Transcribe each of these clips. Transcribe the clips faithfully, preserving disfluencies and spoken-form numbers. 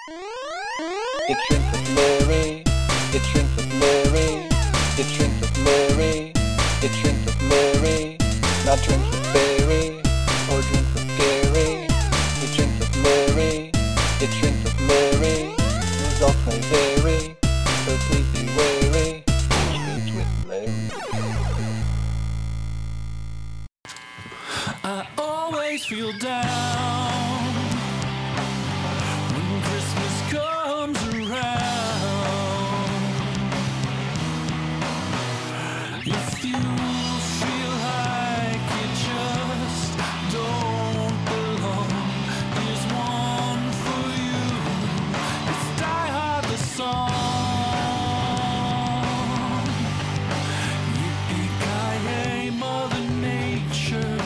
It's Drinks with Larry. It's Drinks with Larry. It's Drinks with Larry. It's Drinks with Larry. Not Drinks with Barry or Drinks with Gary. It's Drinks with Larry. It's Drinks with Larry. Results may vary, so please be wary. It's Drinks with Larry. I always feel down when Christmas comes around. If you feel like you just don't belong, here's one for you. It's Die Hard the song. Yippee-ki-yay, Mother Nature.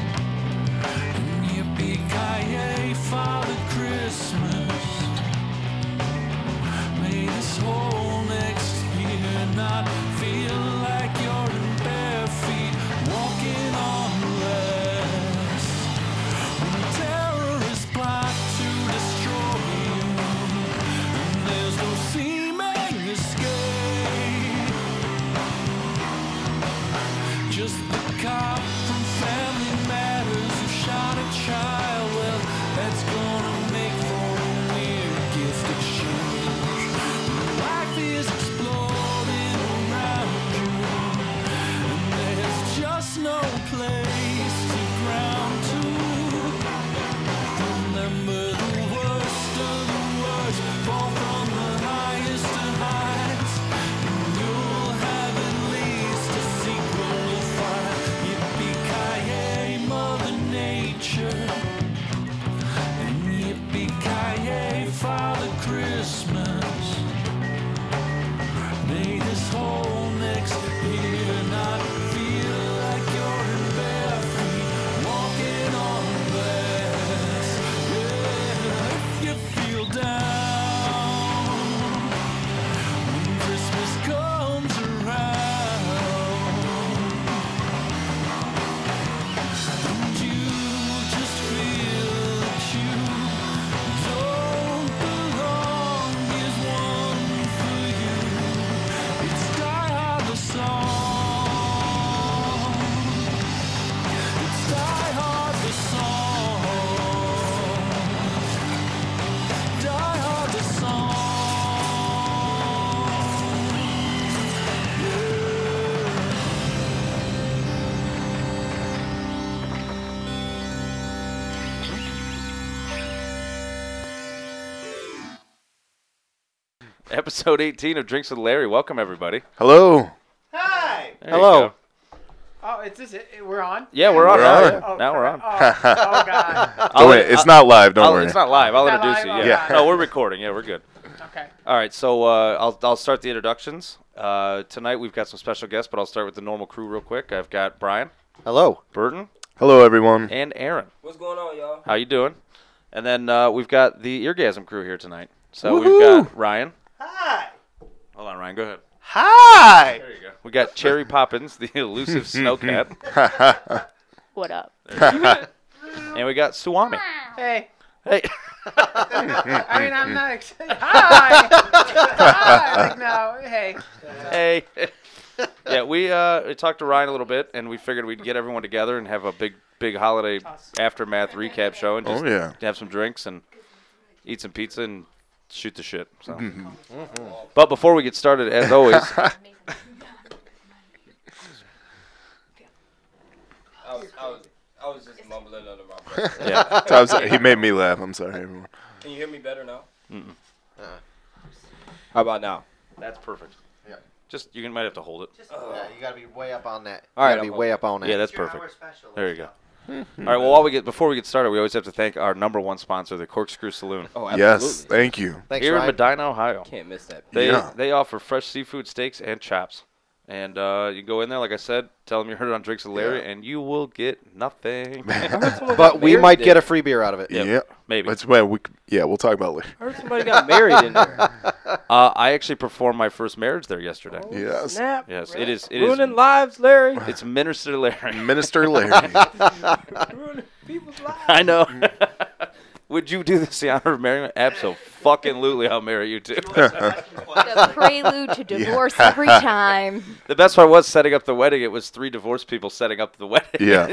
Yippee-ki-yay, Father Christmas. May this whole next year not feel like you're in bare feet, walking on glass. When terrorists plot to destroy you, and there's no seeming escape. Just the cop from Family Matters who shot a child. Well, that's gonna make for a weird gift exchange. Life is exploding around you, and there's just no place to ground to. Remember the worst of the worst, fall from the highest of heights, and you'll have at least a sequel to find. Yippee-ki-yay, Mother Nature, and yippee-ki-yay, Father Christmas. May this whole next year not feel like you're in bare feet, walking on glass. Yeah, if you feel down when Christmas comes around, and you just feel that you don't belong, here's one for you. It's Die Hard the song. It's Die Hard the song. Die Hard the song. Episode eighteen of Drinks with Larry. Welcome, everybody. Hello. Hi. There you Hello. go. Oh, is this it? We're on? Yeah, we're on. We're now. on. Yeah. Oh, Now we're on. crap. Oh, oh God. I'll Don't let- wait, it's I'll- not live. Don't I'll- worry. It's not live. I'll Not introduce live? you. Oh, Yeah. God. No, we're recording. Yeah, we're good. Okay. All right, so uh, I'll I'll start the introductions. Uh, tonight we've got some special guests, but I'll start with the normal crew real quick. I've got Brian, Hello. Burton, Hello, everyone. and Aaron. What's going on, y'all? How you doing? And then uh, we've got the Eargasm crew here tonight. So Woohoo. we've got Ryan. Hi. Hold on, Ryan. Go ahead. Hi. There you go. We got Cherry Poppins, the elusive snowcat, What up? and we got Suwami. Hey. Hey. I mean, I'm not excited. Hi. Hi. Like, no. Hey. Hey. Yeah, we uh, we talked to Ryan a little bit, and we figured we'd get everyone together and have a big, big holiday aftermath recap show, and just Oh, yeah. have some drinks and eat some pizza and shoot the shit. So, but before we get started, as always, I was, I was, I was just mumbling under my breath. yeah, I'm sorry. He made me laugh. I'm sorry, everyone. Can you hear me better now? Mm-mm. How about now? that's perfect. Yeah. Just you might have to hold it. Just, yeah, you gotta be way up on that. All You right, gotta be I'm way up on that. Yeah, that's It's your perfect. hour special, There you let's go. All right. Well, while we get before we get started, we always have to thank our number one sponsor, the Corkscrew Saloon, Oh, Yes, absolutely. thank you. Thanks, here in Ryan. Medina, Ohio. Can't miss that. They Yeah. they offer fresh seafood steaks and chops. And uh, you go in there, like I said, tell them you heard it on Drinks with Larry, Yeah. and you will get nothing. But we might get a free beer out of it. Yep, Yeah. maybe. That's well, we yeah, we'll talk about it later. I heard somebody got married in there. Uh, I actually performed my first marriage there yesterday. Yes. Snap. Yes, it is. It is. Ruining lives, Larry. It's Minister Larry. Minister Larry. Ruining people's lives. I know. Would you do this the honor of marrying me? Absolutely, I'll marry you too. The prelude to divorce every time. The best part was setting up the wedding. It was three divorced people setting up the wedding. Yeah.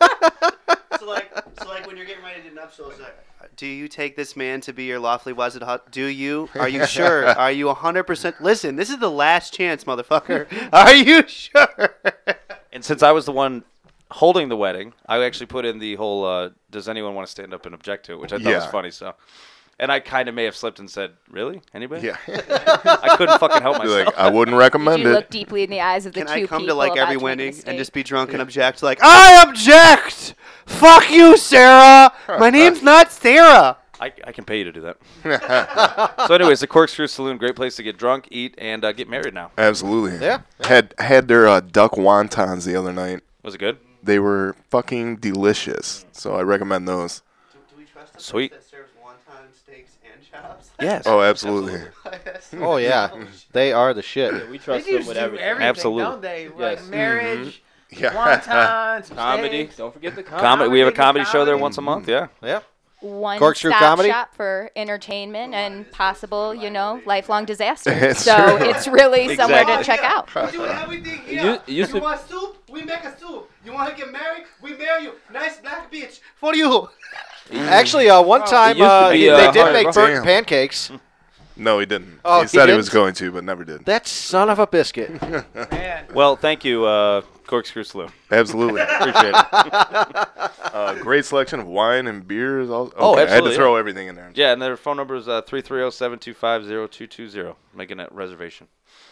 So like, so like when you're getting ready to nuptials, like, do you take this man to be your lawfully wedded husband? Do you? Are you sure? Are you one hundred percent? Listen, this is the last chance, motherfucker. Are you sure? And since I was the one holding the wedding, I actually put in the whole, uh, does anyone want to stand up and object to it, which I thought Yeah. was funny. So, and I kind of may have slipped and said, really? Anybody? Yeah. I couldn't fucking help Be myself. like, I wouldn't Did recommend you it. look deeply in the eyes of the Can two I people come to like about every trying to wedding and mistake? just be drunk and object? Like, I object. Fuck you, Sarah. My name's not Sarah. I, I can pay you to do that. So anyways, the Corkscrew Saloon, great place to get drunk, eat, and uh, get married now. Absolutely. Yeah. Had had their uh, duck wontons the other night. Was it good? They were fucking delicious. So I recommend those. Do, do we trust a Sweet. place that serves wonton steaks and chops? Yes. Oh, absolutely. Oh yeah, they are the shit. Yeah, we They trust them just with do everything. everything, Absolutely. don't they? Yes. Like marriage, Yeah. wontons, Comedy. steaks. Don't forget the comedy. Comedy. We have a Comedy, comedy show there comedy. once a month. Yeah. Yeah. One Corkscrew stop comedy? shop for entertainment and possible, you know, lifelong disasters. It's so true. it's really somewhere to Exactly. check out. We do everything You- here. you used you to- want soup? We make a soup. You want to get married? We marry you. Nice black bitch for you. Actually, uh, one time used to uh, be, they uh, did hard make rock. burnt Damn. pancakes. No, he didn't. Oh, he he said he was didn't? going to, but never did. That son of a biscuit. Man. Well, thank you, uh, Corkscrew Saloon. Absolutely. Appreciate it. Uh, great selection of wine and beers. Also. Oh, Okay, I had absolutely, to throw everything in there. Yeah, and their phone number is uh, three three zero, seven two five, zero two two zero. Making that reservation.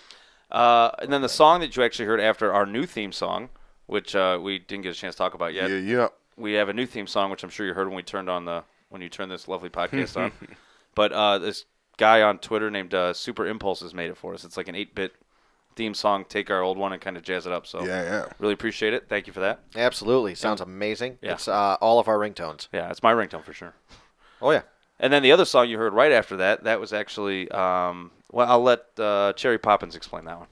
Uh, and then the song that you actually heard after our new theme song, which uh, we didn't get a chance to talk about yet. Yeah, yeah. We have a new theme song, which I'm sure you heard when we turned on the when you turned this lovely podcast on. But uh, this guy on Twitter named uh, Super Impulses made it for us. It's like an eight-bit theme song. Take our old one and kind of jazz it up. So Yeah, yeah. really appreciate it. Thank you for that. Absolutely, sounds amazing. Yeah. It's uh, all of our ringtones. Yeah, it's my ringtone for sure. Oh yeah. And then the other song you heard right after that, that was actually, um, well, I'll let uh, Cherry Poppins explain that one.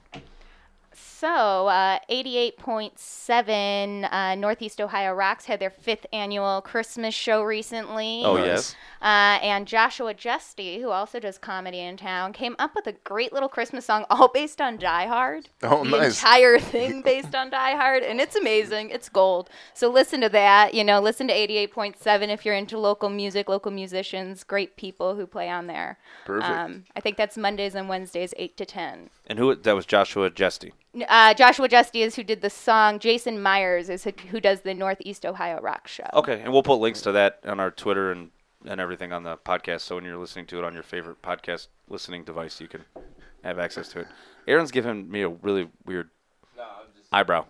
So, uh, eighty-eight point seven uh, Northeast Ohio Rocks had their fifth annual Christmas show recently. Oh, Nice. yes. Uh, and Joshua Justy, who also does comedy in town, came up with a great little Christmas song, all based on Die Hard. Oh, the nice. entire thing based on Die Hard, and it's amazing. It's gold. So listen to that. You know, listen to eighty-eight point seven if you're into local music, local musicians, great people who play on there. Perfect. Um, I think that's Mondays and Wednesdays, eight to ten. And who that was Joshua Justy. Uh, Joshua Justy is who did the song. Jason Myers is who does the Northeast Ohio Rock Show. Okay, and we'll put links to that on our Twitter and, and everything on the podcast. So when you're listening to it on your favorite podcast listening device, you can have access to it. Aaron's giving me a really weird No, I'm just. eyebrow.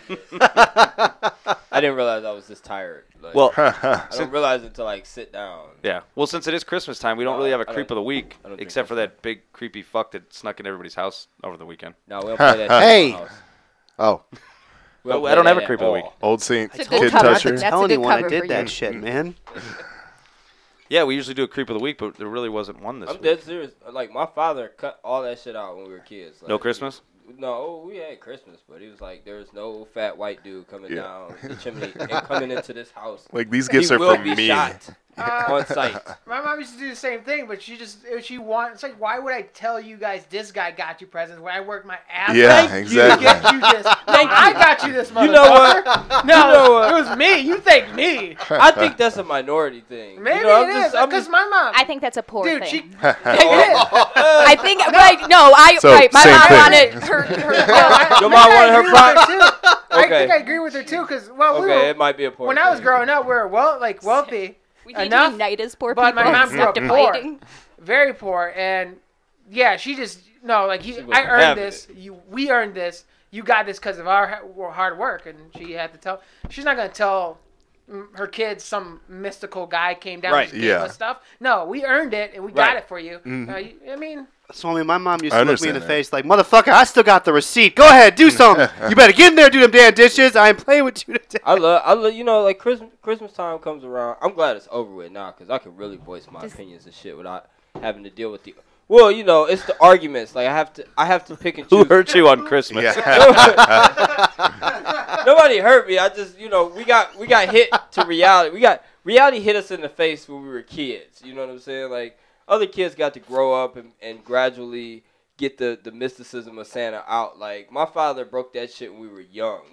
I didn't realize I was this tired. Like, Well, I don't realize it until like sit down. yeah. Well, since it is Christmas time, we don't No, really have a I creep of don't- the week, I don't think except for that's that big creepy fuck that snuck in everybody's house over the weekend. No, we don't play that. shit Hey! in my house. Oh. We I play don't have that a creep at of the week. all. Old Saint It's a Kid good cover. Toucher. That's a Tell good anyone I cover did for that you. shit, man. Yeah, we usually do a creep of the week, but there really wasn't one this I'm week. dead serious. Like my father cut all that shit out when we were kids. Like, No Christmas? No, we had Christmas, but he was like, "There's no fat white dude coming Yeah. down the chimney and coming into this house. Like, these He gifts are will from be me. shot Uh, on site." My mom used to do the same thing, but she just if she wants. It's like, why would I tell you guys this guy got you presents when I worked my ass Yeah, off exactly. to get you this? No, I got you this, motherfucker. You know what? No, You know what? it was me. You thank me. I think that's a minority thing. Maybe you know, I'm it just, is I'm because just, my mom. I think that's a poor dude, thing. she. It is. I think right. No, I So, right. My same mom thing. wanted her. her I- Your I mom think I wanted her agree with props? too. I Okay. think I agree with her too, because well, we okay, were, it might be a poor when thing. I was growing up, we were well, like wealthy, we need enough, to unite as poor but people. my mom Stop grew up poor. dividing. very poor, and yeah, she just no, like She you, wasn't I earned having this. You, we earned this. You got this because of our ha- hard work, and she had to tell. She's not gonna tell mm, her kids some mystical guy came down Right, and just gave yeah. us stuff. No, we earned it, and we Right. got it for you. Uh, you- I mean, So I mean, my mom used I to look me in understand the that. face like, "Motherfucker, I still got the receipt. Go ahead, do something. You better get in there, do them damn dishes. I ain't playing with you today." I love, I love, you know, like Christmas, Christmas time comes around. I'm glad it's over with now because I can really voice my Just- opinions and shit without having to deal with the. Well, you know, it's the arguments. Like I have to, I have to pick and Who choose. hurt you on Christmas? Yeah. Nobody hurt me. I just, you know, we got we got hit to reality. We got reality hit us in the face when we were kids. You know what I'm saying? Like, other kids got to grow up and, and gradually get the, the mysticism of Santa out. Like, my father broke that shit when we were young.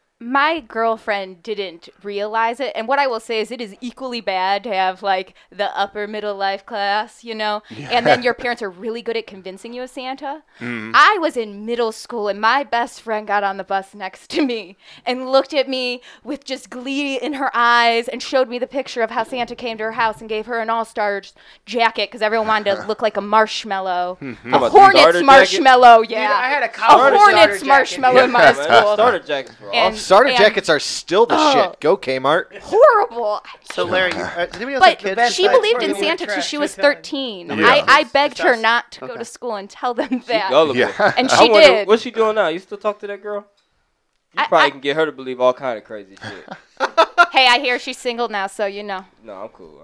My girlfriend didn't realize it, and what I will say is it is equally bad to have like the upper middle life class, you know, and then your parents are really good at convincing you of Santa. Mhm. I was in middle school, and my best friend got on the bus next to me and looked at me with just glee in her eyes and showed me the picture of how Santa came to her house and gave her an all-stars jacket because everyone wanted to look like a marshmallow, a about the Hornets starter marshmallow, Dude, yeah, I had a a college starter Hornets jacket. marshmallow in my Yeah, man, school. starter jackets were And- awesome. Starter and- jackets are still the Oh. shit. Go Kmart. Horrible. So Larry, you, uh, does anybody else have But kids? best she side believed for in you Santa trash, till she was just telling. thirteen. Yeah. I, I It's begged her us. not to go Okay. to school and tell them She that. gullible. Yeah. And I she wonder, did. What's she doing now? You still talk to that girl? You I- probably I- can get her to believe all kind of crazy shit. Hey, I hear she's single now, so you know. No, I'm cool.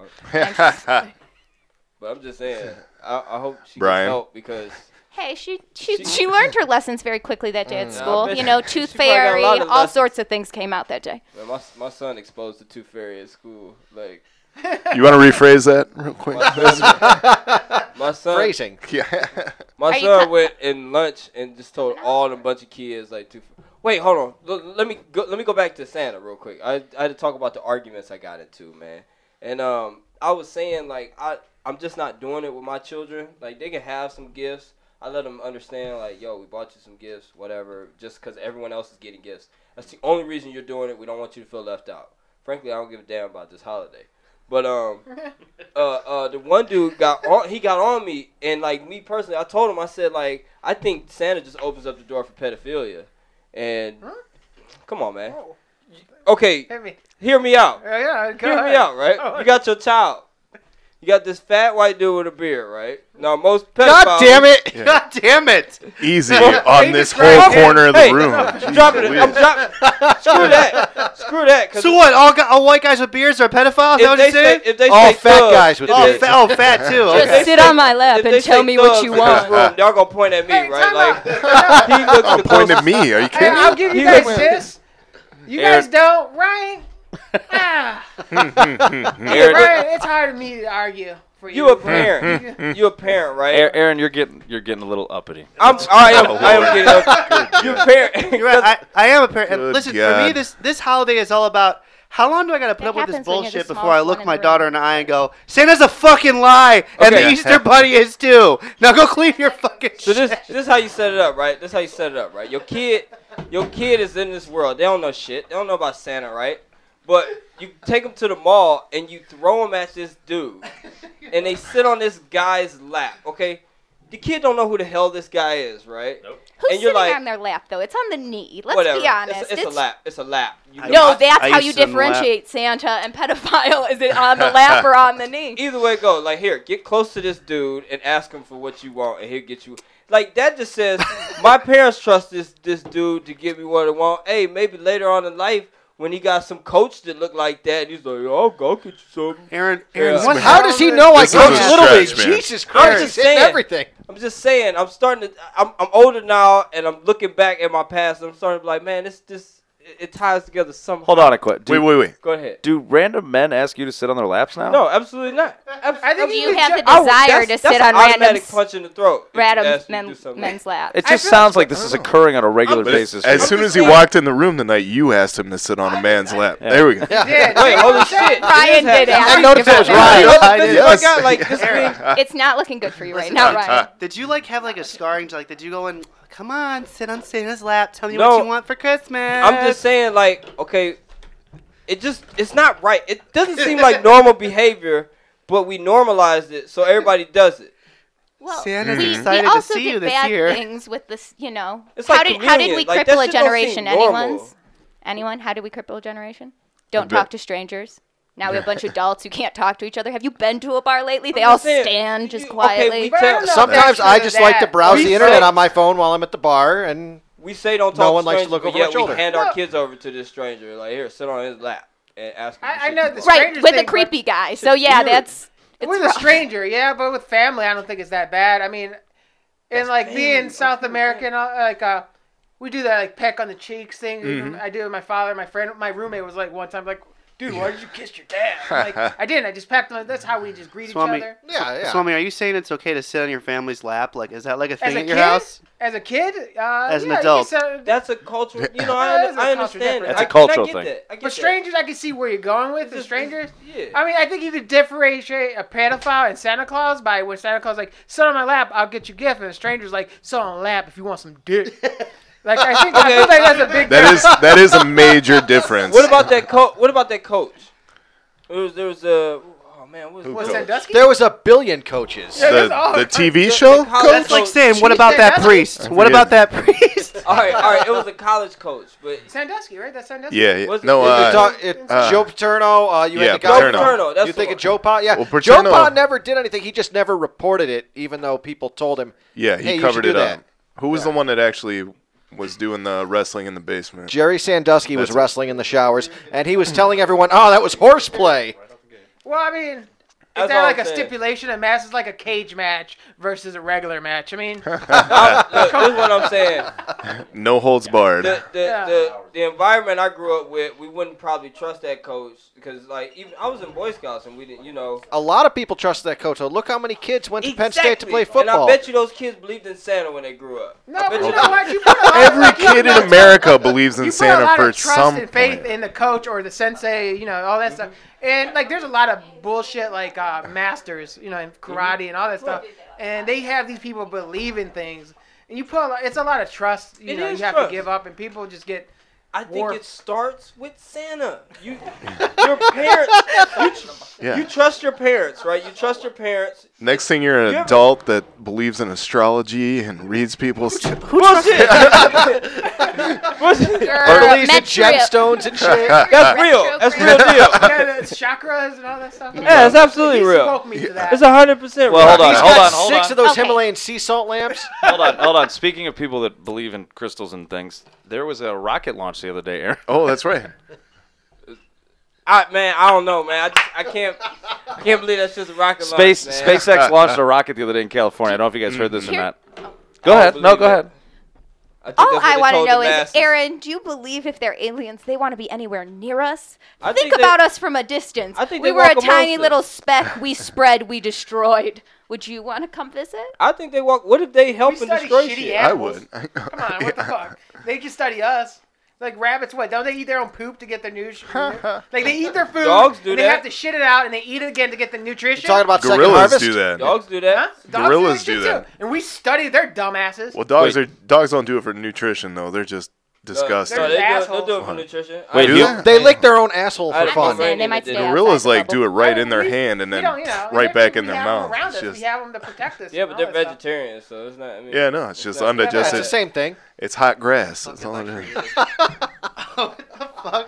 I'm- but I'm just saying, I, I hope she Brian. gets help because Hey, she she She- she learned her lessons very quickly that day at Mm. school. I bet You know, she- tooth she probably got a fairy, lot of all lessons. sorts of things came out that day. man, my my son exposed the tooth fairy at school. Like You want to rephrase that real quick? my son, my son, Phrasing. Yeah. my Are you son co- went in lunch and just told all the bunch of kids like tooth. Wait, hold on. L- let me go. Let me go back to Santa real quick. I, I had to talk about the arguments I got into, man. And um, I was saying like I I'm just not doing it with my children. Like they can have some gifts. I let them understand like, yo, we bought you some gifts, whatever. Just because everyone else is getting gifts. That's the only reason you're doing it. We don't want you to feel left out. Frankly, I don't give a damn about this holiday. But um, uh, uh, the one dude got on. He got on me, and like me personally, I told him. I said like, I think Santa just opens up the door for pedophilia. And Huh? come on, man. Oh, Okay, hit me. hear me out. Yeah, yeah, go Hear ahead. me out, right? Oh, You got your child. You got this fat white dude with a beard, right? Now most pedophiles. God damn it! Yeah. God damn it! Easy Well, on he this described whole him. corner of the Hey, room. I'm Jeez dropping it. Louise. I'm dropping. Screw that. Screw that. 'cause So what? All, gu- all white guys with beards are pedophiles? Is that If what they you're say, saying? if they All say fat thug, guys with if Oh, they- beards. fa- oh, fat too. Just If Okay. they sit say- on my lap if and they tell say me what thugs you in this want. room, y'all gonna point at me, Hey, right? time Like out. he looks Oh, the point at closest- me. Are you Hey, kidding I'll me? give you He guys was- this. You Eric. guys don't, Ryan. Ah, Eric, Ryan, it's hard for me to argue for you. You a but- parent. You a parent, right? Aaron, Aaron, you're getting you're getting a little uppity. I'm. I am. I am Lord. getting up. You a parent. You're right. I, I am a parent. And Good listen, for God. me, this this holiday is all about how long do I gotta put It up with this happens when you're the bullshit before smallest I look one in my the daughter room. in the eye and go, Santa's a fucking lie, and Okay. the Easter Bunny is too. Now go clean your fucking So this shit. this is how you set it up, right? This is how you set it up, right? Your kid, your kid is in this world. They don't know shit. They don't know about Santa, right? But you take them to the mall and you throw them at this dude, and they sit on this guy's lap. Okay, the kid don't know who the hell this guy is, right? Nope. Who's And you're sitting like, on their lap though? It's on the knee. Let's Whatever. be honest. It's, it's a lap. It's a lap. You I- know- No, I- that's I how used you to sit on the lap. differentiate Santa and pedophile. Is it on the lap or on the knee? Either way it goes, like here, get close to this dude and ask him for what you want, and he'll get you. Like that just says, my parents trust this this dude to give me what I want. Hey, maybe later on in life when he got some coach that look like that, and he's like, oh, I'll go get you something. Aaron, Aaron, Yeah. what How hell does he is- know I This is coach a Little League? stretch, man. Jesus I'm Christ, just he's hitting saying. everything. I'm just saying, I'm starting to. I'm I'm older now, and I'm looking back at my past, and I'm starting to be like, man, this this it, it ties together somehow. Hold on a quick. Wait, wait, wait. Go ahead. Do random men ask you to sit on their laps now? No, absolutely not. Abs- I think Do you you have the ju- I would- desire that's- to that's sit an on random automatic punch in the throat. if you random ask me to men, do something. men's laps? It I just feel- sounds like this is occurring on a regular But basis. as for soon you. as he walked in the room tonight, you asked him to sit on a man's lap. Yeah. There we go. Yeah. Yeah, Wait, dude, holy I'm shit! saying- it Ryan is did happening. ask I noticed it was about Ryan. Look, I this is did. my guy, like this thing. It's not looking good for you right Listen, now, did- Ryan. Did you like have like a scarring to like? Did you go and come on, sit on Santa's lap, tell me No. what you want for Christmas? I'm just saying, like, okay, it just it's not right. It doesn't seem like normal behavior, but we normalized it, so everybody does it. Well, Santa's we, excited we to also see did you this bad year. things with this, you know. It's how like did how did communion. we Like, cripple that a shit don't seem generation? normal. Anyone's? Anyone? How did we cripple a generation? Don't bit. talk to strangers. Now we have a bunch of adults who can't talk to each other. Have you been to a bar lately? They I'm all just saying, stand just you- okay, quietly. we But I tell- don't know if Sometimes that's I true just to like to that. browse We the internet say- on my phone while I'm at the bar, and We say don't No talk one to likes to strangers, look but over yet my shoulder. we hand our No. kids over to this stranger. Like, here, sit on his lap and ask him. I- the I shit know you this- want. Right, strangers with a thing, but creepy guy. So yeah, weird. that's it's with a rough. stranger, yeah, but with family, I don't think it's that bad. I mean, and like being South American, uh, like uh, we do that like peck on the cheeks thing. Mhm. I do it with my father, my friend, my roommate was like one time like, dude, why did you kiss your dad? I'm like, I didn't. I just packed him. That's how we just greet Swami- each other. Yeah, yeah. Swami, are you saying it's okay to sit on your family's lap? Like, is that like a As thing a at your kid, house? as a kid, uh, As an yeah, you adult. can sit- That's a cultural. You know, That is a I, I cultural understand. difference. That's a I- cultural I get thing. That. I get For that. strangers, I can see where you're going with. It's The just- strangers, Yeah. I mean, I think you could differentiate a pedophile and Santa Claus by when Santa Claus like, sit on my lap, I'll get you a gift, and a stranger's like, sit on my lap if you want some dick. Like I think I feel like that's a big That is that is a major difference. What about that coach? What about that coach? There was there was a. Oh man, what was What's the that, coach? Dusky? There was a billion coaches. Yeah, the, there's all the kinds T V The- show? the college That's like coach- saying, what Jeez, about that Sandusky? priest? I What forget. about that priest? All right, all right. It was a college coach, but Sandusky, right? That's Sandusky. Yeah, yeah. Was it- no, is it uh, Talk- it- uh, Joe Paterno, uh, you yeah, had the guy. Paterno. Paterno, that's you the think one. of Joe Pa? Yeah, Well, Joe Paterno- Pa never did anything. He just never reported it, even though people told him. yeah, he Hey, you covered should it do up. that. Who was the one that actually was doing the wrestling in the basement? Jerry Sandusky was That's it. wrestling in the showers, and he was telling everyone, "Oh, that was horseplay." Well, I mean, is That's that all like I'm a saying. stipulation? A match is like a cage match versus a regular match. I mean, I'm, look, this is what I'm saying. No holds barred. The the, Yeah. the the environment I grew up with, we wouldn't probably trust that coach because like even I was in Boy Scouts and we didn't, you know. A lot of people trust that coach. though. Look how many kids went to Penn State to play Exactly. football. And I bet you those kids believed in Santa when they grew up. no, I but bet you you know what? You put a lot Every like, you kid in put- America believes in you put a Santa lot for of trust some and faith point. in the coach or the sensei, you know, all that stuff. And like, there's a lot of bullshit like uh, masters, you know, in karate and all that stuff. And they have these people believe in things, and you put a lot, it's a lot of trust, you It know, is you have trust. to give up, and people just get. I think Warped. it starts with Santa. You, your parents, you, Yeah. you trust your parents, right? You trust your parents. Next thing you're an You ever- adult that believes in astrology and reads people's. Bullshit. Bullshit. Or Believes in Metro- gemstones and shit. That's real. That's real deal. Yeah, the chakras and all that stuff. Yeah, it's absolutely He real. spoke me to that. It's a hundred percent. Well, real. hold on, He's hold got on, hold six on. of those Okay. Himalayan sea salt lamps. hold on, hold on. Speaking of people that believe in crystals and things, there was a rocket launch the other day, Aaron. Oh, that's right. I, man, I don't know, man. I just, I can't, I can't believe that's just a rocket Space launch, man. SpaceX launched a rocket the other day in California. I don't know if you guys heard this or Here- not. Go I ahead. don't No, believe go it. ahead. I think All that's what I they want to told the know is, masses. Aaron, do you believe if they're aliens, they want to be anywhere near us? I think think they- about us from a distance. I think we they were a walk amongst tiny us. little speck. We spread. We destroyed. Would you want to come visit? I think they walk. What if they help We and study destroy shitty shit? ass- I Animals. would. Come on, what the fuck? They can study us. Like rabbits, what? Don't they eat their own poop to get their nutrition? Like they eat their food. Dogs do and They that. have to shit it out, and they eat it again to get the nutrition. You're talking about second Gorillas harvest? do that. Dogs do that. Huh? Dogs Gorillas that do shit that. too. And we study their dumbasses. Well, dogs Wait. are dogs don't do it for nutrition though. They're just No, disgusting. No, they do, it- they assholes. do it for nutrition. Wait, I- you- I- They lick their own asshole I for didn't fun. know They they might did stay it. Gorillas outside the like do bubble. it right I in their mean, we- hand and we then don't, you know, right we- back we in their have them mouth. around It's us. just We have them to protect us. Yeah, and but all they're that stuff. vegetarians, so it's not. I mean, yeah, no, it's just not- It's the undigested. same thing. It's hot grass. That's all it is. What the fuck?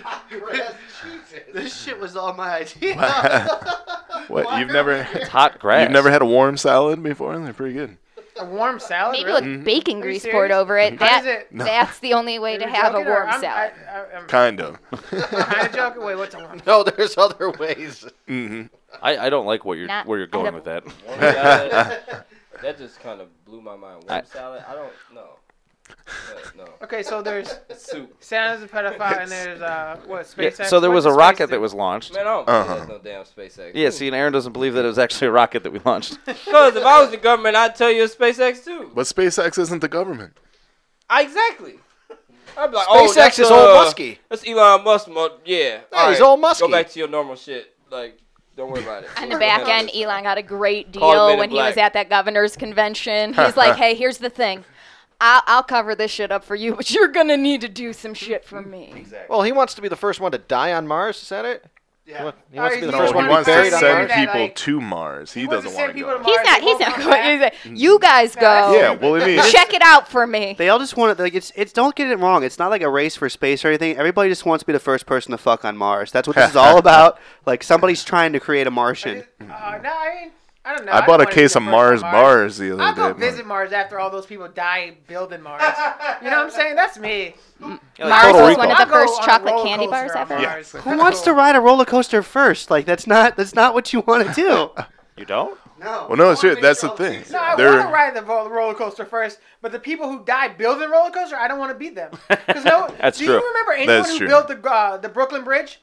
This shit was all my idea. What? You've never It's hot grass. you've never had a warm salad before? They're pretty good. A warm salad. Maybe really? with bacon Are you grease serious? poured over it. How That, does it- No. That's the only way Are to you have a joking, or warm I'm, salad. I, I, I'm Kind of. kind of joking. Wait, what's a warm? No, there's other ways. hmm I, I don't like what you're Not where you're going edible. with that. Warm salad, that just kind of blew my mind. Warm I- salad? I don't know. But no. Okay, so there's Soup. Santa's a pedophile, and there's uh what Yeah, SpaceX. so there What was a does rocket SpaceX that was launched. Man, I don't believe Uh-huh. there's no damn SpaceX. Yeah, see, and Aaron doesn't believe that it was actually a rocket that we launched. Because if I was the government, I'd tell you it's SpaceX too. But SpaceX isn't the government. I, exactly. I'd be like, oh, SpaceX that's, is uh, old musky. That's Elon Musk. Mo- yeah. Yeah, he's all musky. Go back to your normal shit. Like, don't worry about it. On the back end, Elon got a great Call it Men deal in when he was Black. at that governor's convention. He's like, hey, here's the thing. I'll, I'll cover this shit up for you, but you're going to need to do some shit for me. Well, he wants to be the first one to die on Mars. Is that it? Yeah. What- He wants to be the he first Oh, one he to be wants to buried on send Mars. that, people like- to Mars. He, He wants to doesn't send want to people go. to Mars. He's not, They he's won't not come going. back. He's like, you guys go. Yeah, well, I mean, Check it out for me. They all just want to like it's it's don't get it wrong. It's not like a race for space or anything. Everybody just wants to be the first person to fuck on Mars. That's what this is all about. Like somebody's trying to create a Martian. Uh, no, I mean, I don't know. I don't bought a wanna be case the of first Mars on bars the other I'll day. go but- visit Mars after all those people die building Mars. You know what I'm saying? That's me. Yeah, Mars like Total was Recall. one of the I'll go first on a chocolate roller candy bars coaster on ever. Mars. Who wants to ride a roller coaster first? Like that's not that's not what you want to do. You don't? No. Well, no, it's true. That's the thing. No, I They're- want to ride the ro- roller coaster first, but the people who died building roller coaster, I don't want to be them. 'Cause no, That's do true. you remember anyone That's who true. built the uh, the Brooklyn Bridge?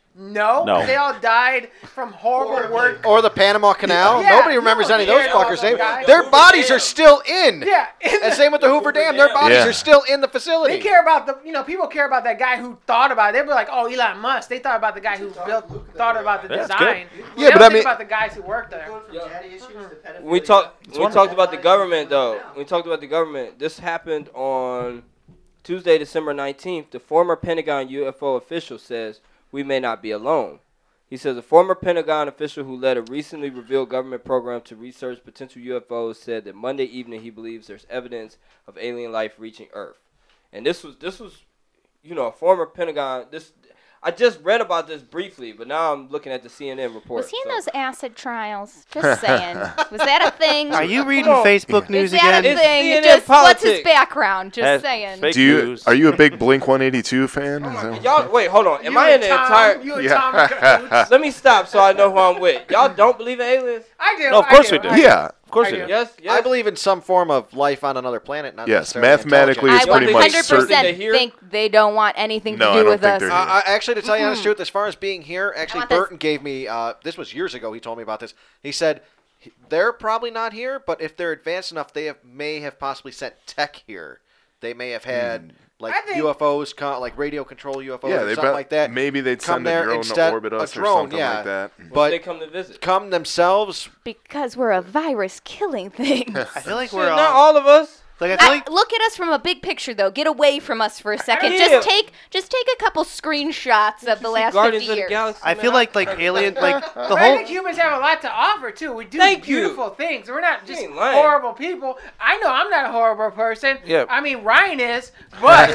No, No. they all died from horrible work. Or the Panama Canal. Yeah, Nobody remembers no any of those one cares fuckers. They, about those their guys. bodies are still in. Yeah, And same with the Hoover Dam. Their bodies Yeah. are still in the facility. they care about the, you know, people care about that guy who thought about it. They'd be like, oh, Elon Musk. They thought about the guy who built, thought about the Yeah, that's design. good. They Yeah, don't but I think mean- about the guys who worked there. When we talked, when we talked about the government, though. When we talked about the government, this happened on Tuesday, December nineteenth. The former Pentagon U F O official says we may not be alone. He says a former Pentagon official who led a recently revealed government program to research potential U F Os said that Monday evening he believes there's evidence of alien life reaching Earth. And this was this was, you know, a former Pentagon. This I just read about this briefly, but now I'm looking at the C N N report. Was he in so- those acid trials? Just saying. Was that a thing? Are you reading Come on. Facebook Is news that again? a It's thing? C N N Just what's his politics. background? Just That's saying. fake Do you news. are you a big Blink one eighty-two fan? Is that- Y'all wait, hold on. Am You I and in the Tom, entire? You and Yeah. Tom in cahoots. Let me stop so I know who I'm with. Y'all don't believe in aliens? I do. No, of I course do, we do. I Yeah. Of course I you do. do. Yes, yes. I believe in some form of life on another planet. Not Yes, necessarily mathematically, intelligent. it's I pretty much one hundred certain. percent They here? think they don't want anything No, to I do don't with think us. they're Uh, I, actually, to tell you the honest Mhm. truth, as far as being here, actually, want this- Burton gave me. Uh, this was years ago. He told me about this. He said he- they're probably not here, but if they're advanced enough, they have, may have possibly sent tech here. They may have had like I think- U F Os, con- like radio control U F Os, Yeah, or they something bet like that. maybe they'd Come send a there drone instead- to orbit a us or drone, something yeah. like that. When But they come to visit. come themselves. Because we're a virus killing things. I feel like Shit, we're not all. all of us. Like I feel I- like look at us from a big picture, though. Get away from us for a second. Yeah. Just take, just take a couple screenshots of the last Guardians fifty of the years. Galaxy. I man, feel like like alien like the But I whole. think humans have a lot to offer too. We do Thank you. beautiful things. We're not just ain't lying. horrible people. I know I'm not a horrible person. Yeah. I mean Ryan is, but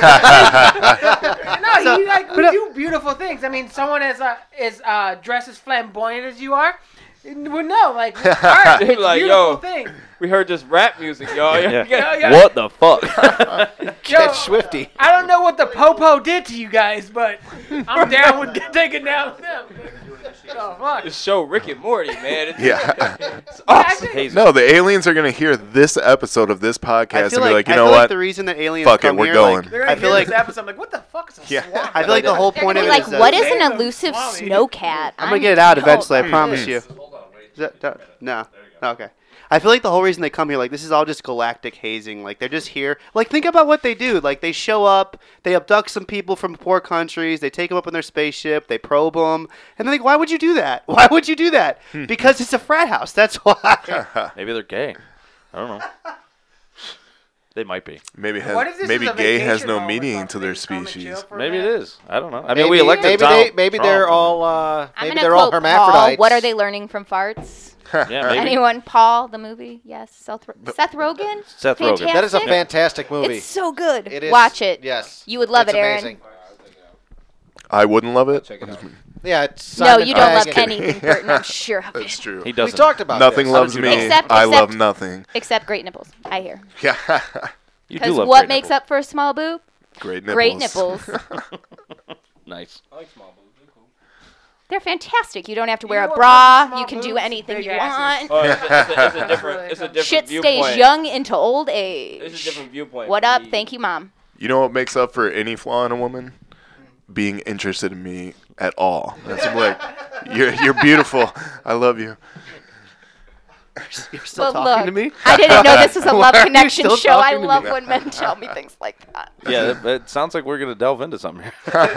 no, So- you like we but, uh, do beautiful things. I mean, someone as uh, is uh, dressed as flamboyant as you are, would know like art. They're It's a like, beautiful yo. thing. We heard this rap music, y'all. Yeah. Yo, yo, What the fuck? yo, Catch Swifty. I don't know what the popo did to you guys, but I'm down with taking down them. Oh fuck. The show Rick and Morty, man. It's, Yeah. it's I awesome. think- No, the aliens are gonna hear this episode of this I podcast and feel be like, like, you I know feel what? like the reason that aliens Fuck it, come we're here, going. like, They're gonna I feel hear like this episode. I'm like, what the fuck is a Yeah. swamp? I feel like the whole They're point gonna of be it like, is that what is They an know elusive Swami. snowcat? I'm gonna get it out eventually. I told promise them. you. Is that- that- no. Okay. I feel like the whole reason they come here, like, this is all just galactic hazing. Like, they're just here. Like, think about what they do. Like, they show up, they abduct some people from poor countries, they take them up in their spaceship, they probe them, and they're like, why would you do that? Why would you do that? Because it's a frat house. That's why. Maybe they're gay. I don't know. They might be. Maybe What if has this maybe is a gay has vacation no home or meaning something? to their They come and chill species. for a Maybe it minute? is. I don't know. I mean, Maybe, we elected maybe Donald they maybe Trump. they're all uh, I'm maybe gonna they're all quote Paul. hermaphrodites. What are they learning from farts? Yeah, maybe. Anyone? Paul, the movie? Yes. Seth, Seth Rogen? Seth Rogen. Fantastic. That is a fantastic movie. It's so good. It is. Watch it. Yes. You would love It's it, Aaron. amazing. I wouldn't love it. Check it out. Yeah, it's No, Simon you don't love Pegg. anything, Burton. I'm sure of That's it. true. He We doesn't. talked about Nothing this. loves you me. know? Except- I love except- nothing. Except great nipples. I hear. Yeah. You do Because love what great makes nipples. up for a small boob? Great nipples. Great nipples. Nice. I like small boobs. They're cool. They're fantastic. You don't have to wear You a know what bra. small You can do boobs, anything big you asses. want. Oh, it's a, it's a, it's a different, it's a different Shit viewpoint. stays young into old It's a age. different viewpoint. What for up? me. Thank you, Mom. You know what makes up for any flaw in a woman? Being interested in me at all. That's like, you're you're beautiful. I love you. You're still Well, talking look, to me? I didn't know this was a Why love are you connection still show. I talking to me? love when men tell me things like that. Yeah, it, it sounds like we're gonna delve into something here.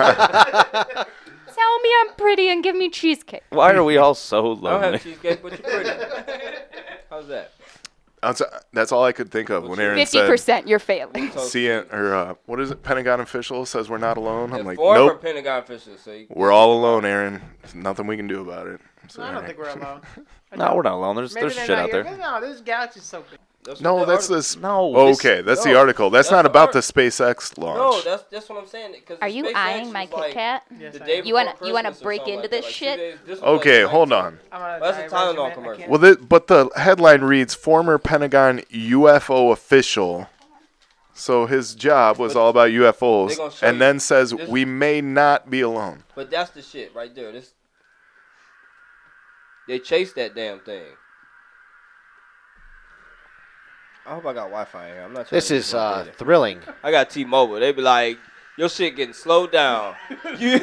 Tell me I'm pretty and give me cheesecake. Why are we all so I don't lonely? have cheesecake, but you're pretty. How's that? That's, that's all I could think of when Aaron Fifty said, percent, you're failing. So, see it, or uh, what is it, Pentagon official says we're not alone. I'm the like, former nope, Pentagon official. So you, we're all alone, Aaron. There's nothing we can do about it. I'm I sorry. don't think we're alone. No, we're not alone. There's Maybe there's they're shit not out here. there. No, this galaxy's so big. that's No, what that's the this. No. this- Okay, that's the no, article. That's, that's not the about art- the SpaceX launch. No, that's that's what I'm saying. Cause Are you SpaceX eyeing my was Kit like Kat? Yes, the I day am. You wanna- before you wanna Christmas or break something into like this that, like two shit? days- this was Okay, like hold nineteen. on. I'm on a That's the diet Tylenol regimen. I commercial. can't- Well, the, but the headline reads former Pentagon U F O official. So his job was But all about U F they Os, gonna show and you then says this- we may not be alone. But that's the shit right there. This they chased that damn thing. I hope I got Wi-Fi in here. I'm not. trying This to is use my uh, data. thrilling. I got T-Mobile. They be like, your shit getting slowed down. You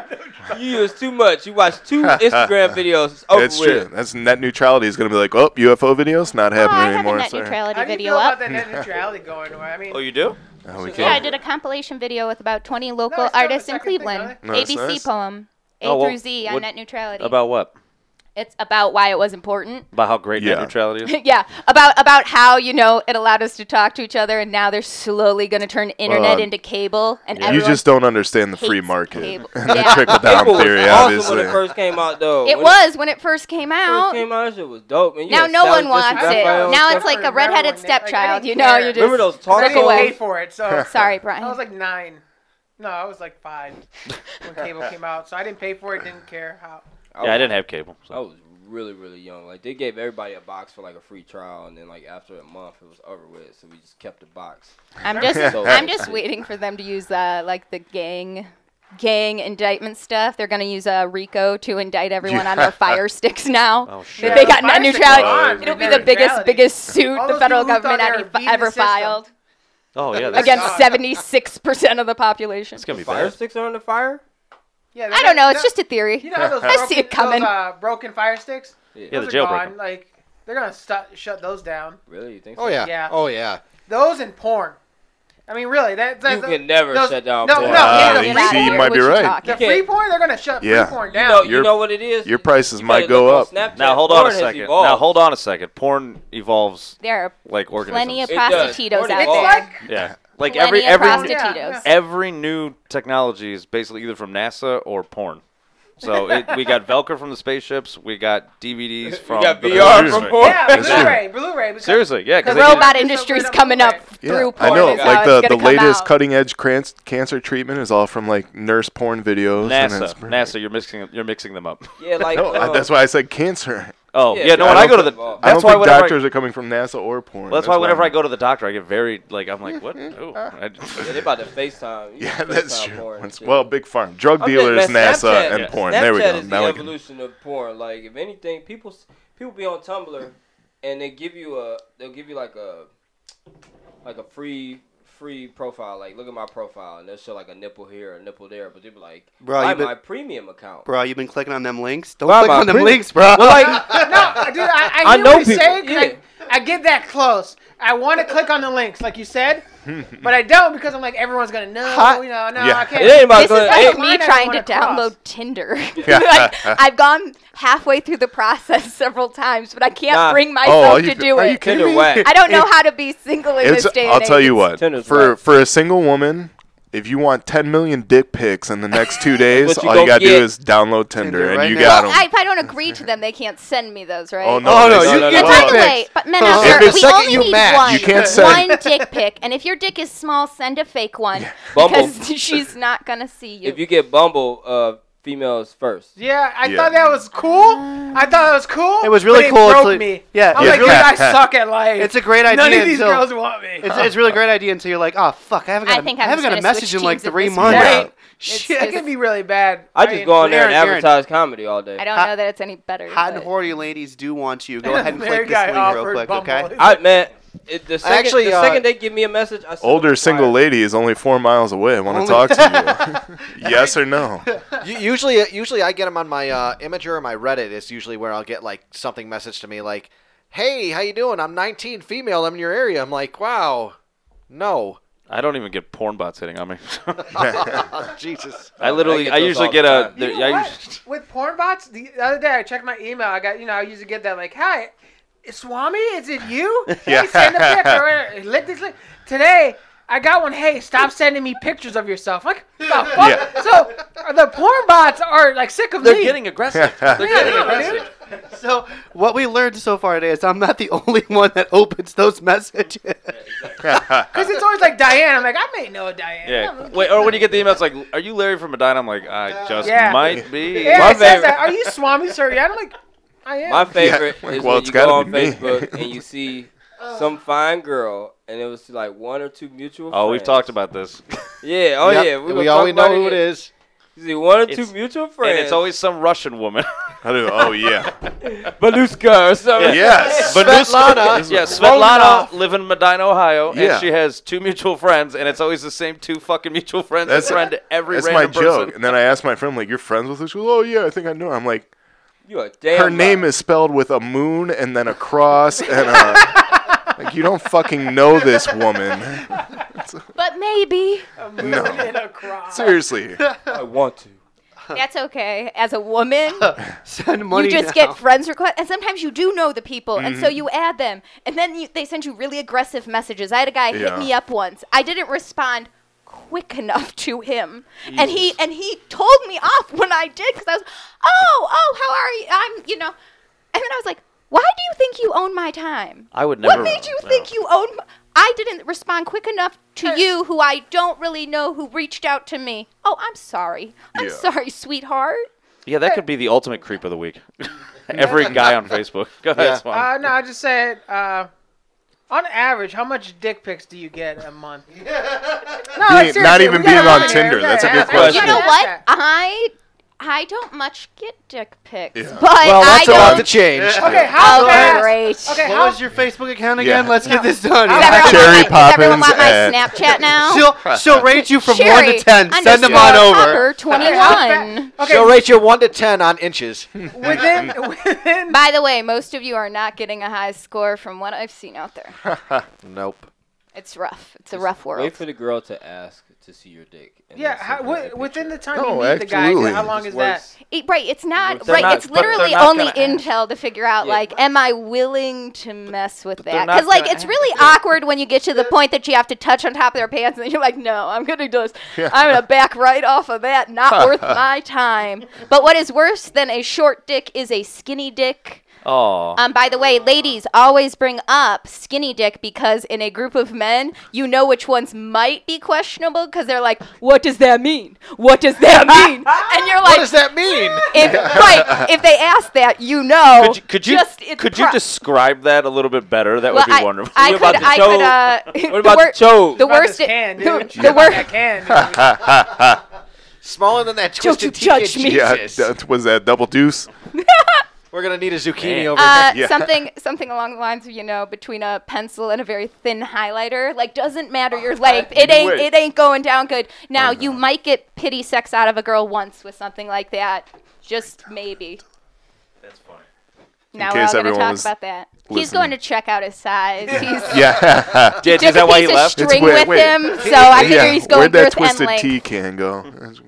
you use too much. You watch two Instagram videos. It's over It's with. true. That's net neutrality is gonna be like, oh, U F O videos not Oh, happening I have a anymore. net sorry. neutrality How do you video feel up. about that net neutrality going away? I mean, Oh, you do? Oh, we Yeah, can't. I did a compilation video with about twenty local it's still the artists in second thing, Cleveland. don't No, A that's B C nice. poem, A Oh, well, through Z on what- net neutrality. About what? It's about why it was important. About how great Yeah. net neutrality is? Yeah, about about how you know it allowed us to talk to each other, and now they're slowly going to turn internet Well, into cable, and You everyone just don't understand the free hates market. cable. the Yeah. trickle down Cable was theory, awesome obviously. when it first came out, though. It When was when it first came It out. first came out, that shit was dope. Man. You Now had no Sally one wants Jessica it. Raphael and Now stuff. it's like a Remember redheaded when they- like, I stepchild. didn't You know, care. you just Remember those talk I look didn't shows? away. pay for it, so Sorry, Brian. I was like nine. No, I was like five when cable came out, so I didn't pay for it. Didn't care how. Yeah, I didn't have cable. I So. was really, really young. Like, they gave everybody a box for, like, a free trial, and then, like, after a month, it was over with, so we just kept the box. I'm just So- I'm just waiting for them to use uh, like the gang gang indictment stuff. They're gonna use uh, RICO to indict everyone on their fire sticks now. Oh, That shit. they got Fire net sticks neutrality. are on. It'll be Net the biggest neutrality. biggest suit All the those federal people who thought government they had were e- beating ever the system. filed Oh, yeah. That's, against God. seventy-six percent of the population. it's going to be Fire bad. sticks are on the fire? Yeah, I don't know. It's just a theory. You know how those I broken, see it coming. Those, uh, broken fire sticks? Yeah. Yeah, Those the are jailbreak. gone. Like they're gonna stu- shut those down. Really? You think so? Oh yeah. Yeah. Oh yeah. Those and porn. I mean, really, that, that's You can never those- shut down no, porn. No, Uh, yeah, you the Get see, free you porn, might be What you right. talking? the free porn, they're gonna shut Yeah. free porn You down. know, you Your- know what it is? your prices You might better go look on up. Snapchat. Now, hold on Porn a has second. evolved. Now, hold on a second. Porn evolves There are like organisms. plenty of It does. prostitutos Porn out it's evolves. there. like Yeah. Like Plenty every of every prostitutos. Yeah. every new technology is basically either from NASA or porn. So it, we got Velcro from the spaceships. We got D V Ds from got the V R porn from industry. porn. yeah, That's true. Blu-ray, Blu-ray. because- Seriously, yeah. The Because Because robot they- industry's It's coming up Yeah, through I porn. know. is how Like it's the, gonna the come latest out. cutting edge crans- cancer treatment is all from like nurse porn videos. and NASA, it's- NASA, you're mixing you're mixing them up. Yeah, like No, um, that's why I said cancer. Oh Yeah, yeah, no. I When I don't go to the, think- I I that's don't why think whenever doctors I, are coming from NASA or porn. well, that's why whenever I'm- I go to the doctor, I get very like I'm like what? Ooh, I, yeah, they about to FaceTime. You Yeah, can that's FaceTime true. porn and It's- shit. well, big farm, drug I'm dealers, just- man, NASA, Snapchat- and yeah. porn. Snapchat There we go. is the Now we can. evolution of porn. Like, if anything, people s- people be on Tumblr, and they give you a they'll give you like a like a free free profile. Like, look at my profile, and they'll show like a nipple here, a nipple there, but they'll be like, Bro, buy you've been- my premium account. Bro, you've been clicking on them links. Don't Bro, click my on them pre- links, bro. Well, like, No, dude, I, I, I hear know what you're people, saying. 'cause yeah. I, I get that close. I want to click on the links, like you said, but I don't because I'm like everyone's gonna know. Hot- You know, no, Yeah. I can't. It ain't about This is going- like hey, line me I don't trying to wanna cross. download Tinder. like, I've gone halfway through the process several times, but I can't Nah. bring Oh, myself are you, to do are you it. kidding Tinder me? whack. I don't know how to be single in It's, this day I'll and tell you age. what. Tinder's For whack. for a single woman, if you want ten million dick pics in the next two days, What you all you gonna gotta get. do is download Tinder, Tinder and right you now. got Well, them. I, if I don't agree to them, they can't send me those, right? Oh no! Oh, no, they- you no, get no, And by dick the pics. way, but men Uh, out if there, the we second only you need match, one, you can't send- one dick pic. And if your dick is small, send a fake one Bumble. because she's not gonna see you. If you get Bumble, uh, females first. Yeah, I Yeah. thought that was cool. I thought that was cool. It was really but cool It broke until- me. yeah, I'm it's like, really- you guys suck at life. It's a great idea None of these until- girls want me. It's, it's a really great idea until you're like, oh fuck, I haven't got, I a, think I I'm haven't just got a gonna message switch in like teams at three this months. point. Right. Shit. It can be really bad. I just mean, go on there and Aaron, Aaron. advertise comedy all day. I don't Hot- know that it's any better. Hot and but- horny ladies do want you. Go ahead and Married click this guy link real offered quick, Bumble. okay? I man, it, the second, Actually, the uh, second they give me a message, I send them Older a single flyer. lady is only four miles away. I want to Only- talk to you. Yes or no? U- usually, usually I get them on my uh, Imager or my Reddit. It's usually where I'll get like something messaged to me like, "Hey, how you doing? I'm nineteen, female. I'm in your area." I'm like, "Wow, no, I don't even get porn bots hitting on me. Jesus." I literally, get I those usually all get the a. time. there- You know I what? usually- With porn bots, the other day I checked my email. I got, you know, I usually get that like, "Hi, Swami, is it you? Yeah. Hey, send a pic or lick this link." Today I got one. Hey, stop sending me pictures of yourself. Like, the fuck? Yeah. So uh, the porn bots are like sick of They're me. getting aggressive. They're Yeah, getting I know, aggressive. So what we learned so far today is I'm not the only one that opens those messages. Because it's always like Diane. I'm like, I may know Diane. Yeah. I'm- Wait, or when you get the email, it's like, "Are you Larry from Medina?" I'm like, "I just Yeah. might be." Yeah, My it says favorite- that. Are you Swami Surya? I'm like, I am. My favorite like, is well, when it's you gotta go on be me. Facebook and you see some fine girl, and it was like one or two mutual. Oh, we've friends. talked about this. Yeah. Oh Yep, yeah. We, we gonna all talk we know about who it is. Is it one or two It's- mutual friends? And it's always some Russian woman. I do. Oh yeah. Baluska or something. Yes. Svetlana. Yeah, Svetlana live in Medina, Ohio, Yeah. and she has two mutual friends, and it's always the same two fucking mutual friends. That's That's friend to every That's my random joke. person. And then I asked my friend, like, "You're friends with her?" She goes, "Oh yeah, I think I know her." I'm like, You a damn her name liar. is spelled with a moon and then a cross and a. Like, you don't fucking know this woman. But maybe. No. In a cross. Seriously. I want to. That's okay. As a woman, Send money you just now. get friends requests, and sometimes you do know the people, and Mm-hmm. so you add them, and then you, they send you really aggressive messages. I had a guy hit Yeah. me up once. I didn't respond quick enough to him, and he and he told me off when I did because I was, oh, oh, how are you? I'm, you know, and then I was like, why do you think you own my time? I would never. What made you no. think you own? m- I didn't respond quick enough to you, who I don't really know, who reached out to me. Oh, I'm sorry. I'm Yeah. sorry, sweetheart. Yeah, that could be the ultimate creep of the week. Every guy on Facebook. Go ahead, Yeah. Swan. Uh, no, I just said, uh, on average, how much dick pics do you get a month? No, Being- seriously, not we even gotta being on ask Tinder, that. that's a good Ask that. question. You know Ask what? that. I I don't much get dick pics, Yeah. but Well, that's I about don't. to change. Okay, how Oh, fast? great. Okay, What how was your Facebook account again? Yeah. Let's get this done. Does everyone, Cherry want, my, does everyone Poppins want my at- Snapchat now? She'll, she'll rate you from one Cherry to ten. Send them on underscore over. Popper twenty-one. Okay, She'll rate you one to ten on inches. within within By the way, most of you are not getting a high score from what I've seen out there. Nope. It's rough. It's a rough world. Wait for the girl to ask to see your dick. and yeah, then how, send her wi- that within the picture. time No, you meet the guy, absolutely. how long It is that? works. It- right, it's not They're right. not- it's but they're literally not only gonna ask. intel to figure out Yeah. like, am I willing to mess with they're that? not Because like gonna it's ask. really awkward when you get to the point that you have to touch on top of their pants, and then you're like, no, I'm gonna just, Yeah. I'm gonna back right off of that. Not worth my time. But what is worse than a short dick is a skinny dick. Oh. Um, by the way, ladies always bring up skinny dick because in a group of men, you know which ones might be questionable because they're like, "What does that mean? What does that mean?" And you're What like, does that mean? if, right, if they ask that, you know. Could you could you, just, it's could you pro- describe that a little bit better? That well, would be I, wonderful. I What could, about the I could, uh, What the about wor- the chode? The About worst, this can, the, dude. the About wor- that can, dude. Smaller than that Don't twisted you judge T K me. Yeah, Jesus. that was that double deuce. We're gonna need a zucchini Man. over Uh, here. Yeah. something something along the lines of, you know, between a pencil and a very thin highlighter. Like, doesn't matter your length. It ain't Wait. it ain't going down good. Now you might get pity sex out of a girl once with something like that. Just maybe. That's funny. Now we're case all gonna everyone talk was about that. He's listening. going to check out his size. He's Yeah. Did, is just a that why he piece of left? string wait, with wait. him, so I figure yeah. he's going Where'd that girth and twisted length. tea can go?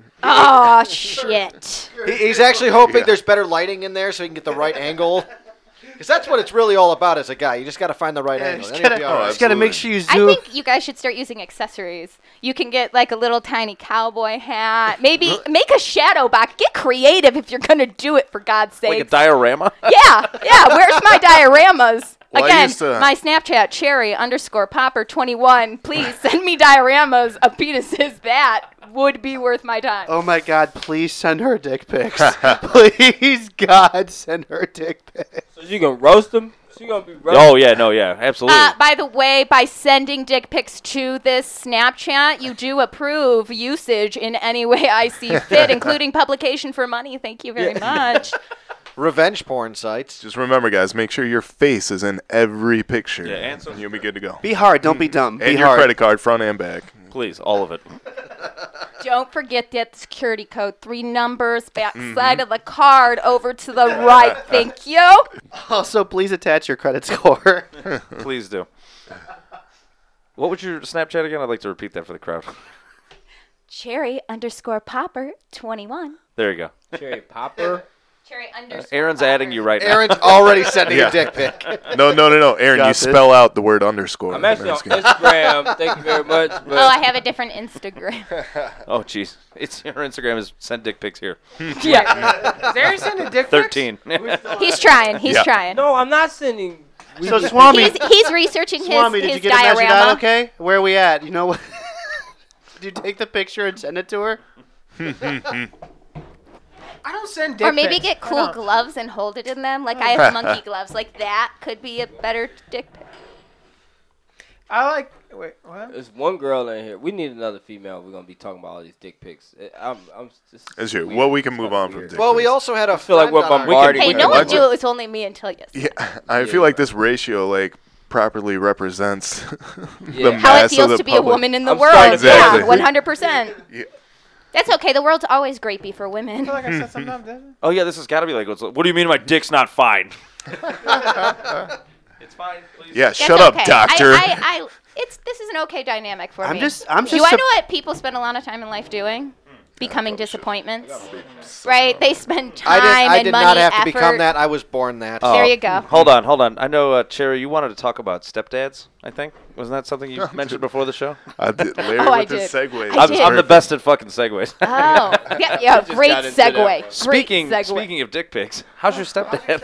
Oh shit! He- He's actually hoping Yeah. there's better lighting in there so he can get the right angle. Because that's what it's really all about as a guy. You just got to find the right Yeah, angle. just Then gotta, you'll be all right. just gotta make absolutely. sure you I zoom. think you guys should start using accessories. You can get like a little tiny cowboy hat. Maybe make a shadow box. Get creative if you're gonna do it, for God's sake. Like a diorama? Yeah, yeah. Where's my dioramas? Well, I Again, used to- my Snapchat, cherry underscore popper twenty-one. Please send me dioramas of penises. That would be worth my time. Oh my God! Please send her dick pics. Please, God, send her dick pics. So you gonna roast them? She gonna be roasted? Oh yeah, no, yeah, absolutely. Uh, by the way, by sending dick pics to this Snapchat, you do approve usage in any way I see fit, including publication for money. Thank you very much. Revenge porn sites. Just remember, guys, make sure your face is in every picture. Yeah, and so- you'll be good to go. Be hard. Don't be dumb. and be your hard. credit card, front and back. Please, all of it. Don't forget that security code. Three numbers, back side of the card, over to the right. Thank you. Also, please attach your credit score. Please do. What was your Snapchat again? I'd like to repeat that for the crowd. Cherry underscore popper twenty-one. There you go. Cherry popper. Cherry underscore Aaron's adding you right now. Aaron's already sending Yeah. a dick pic. No, no, no, no. Aaron, Got you this. spell out the word underscore. I'm actually on That's good. Instagram. Thank you very much. But Oh, I have a different Instagram. Oh, jeez. It's your Instagram is send dick pics here. yeah. Is Aaron sending dick pics? Thirteen. He's trying. He's Yeah. trying. no, I'm not sending. So, Swami, He's, he's researching his, Swami, did his you get a measure diorama. that okay? Where are we at? You know what? Did you take the picture and send it to her? I don't send dick Or maybe pics. get I cool don't. gloves and hold it in them. Like I have monkey gloves. Like that could be a better dick pic. I like. Wait, what? There's one girl in here. We need another female. We're gonna be talking about all these dick pics. It- I'm, I'm just. That's true. weird. Well, we can It's move kinda on from weird. dick Well, we pics. also had a feel like friend we're on our- bombarding Hey, We no can one budget. knew it was only me until yesterday. Yeah, I Yeah, feel like right. this ratio like properly represents Yeah. the How it mass of feels the to be a public. woman in the I'm world. starting to feel Yeah, like- one hundred percent. Yeah. That's okay. The world's always grapey for I women. feel like I said something. Didn't Oh yeah, this has got to be like. What's, what do you mean my dick's not fine? It's fine. Please. Yeah, That's shut up, okay. doctor. I, I, I, it's this is an okay dynamic for I'm me. just- I'm Do just I sup- know what people spend a lot of time in life doing? Becoming disappointments. Right? They spend time I did. I and did money, not have to effort. become that. I was born that. Oh, There you go. Hold on, hold on. I know, uh, Cherry, you wanted to talk about stepdads. I think wasn't that something you mentioned before the show? I did. Larry Oh, I with his did. segues. I I'm, did. I'm the best at fucking segues. Oh, yeah, yeah. just Great got into that segue. one. Great Speaking segue. speaking of dick pics, how's your stepdad?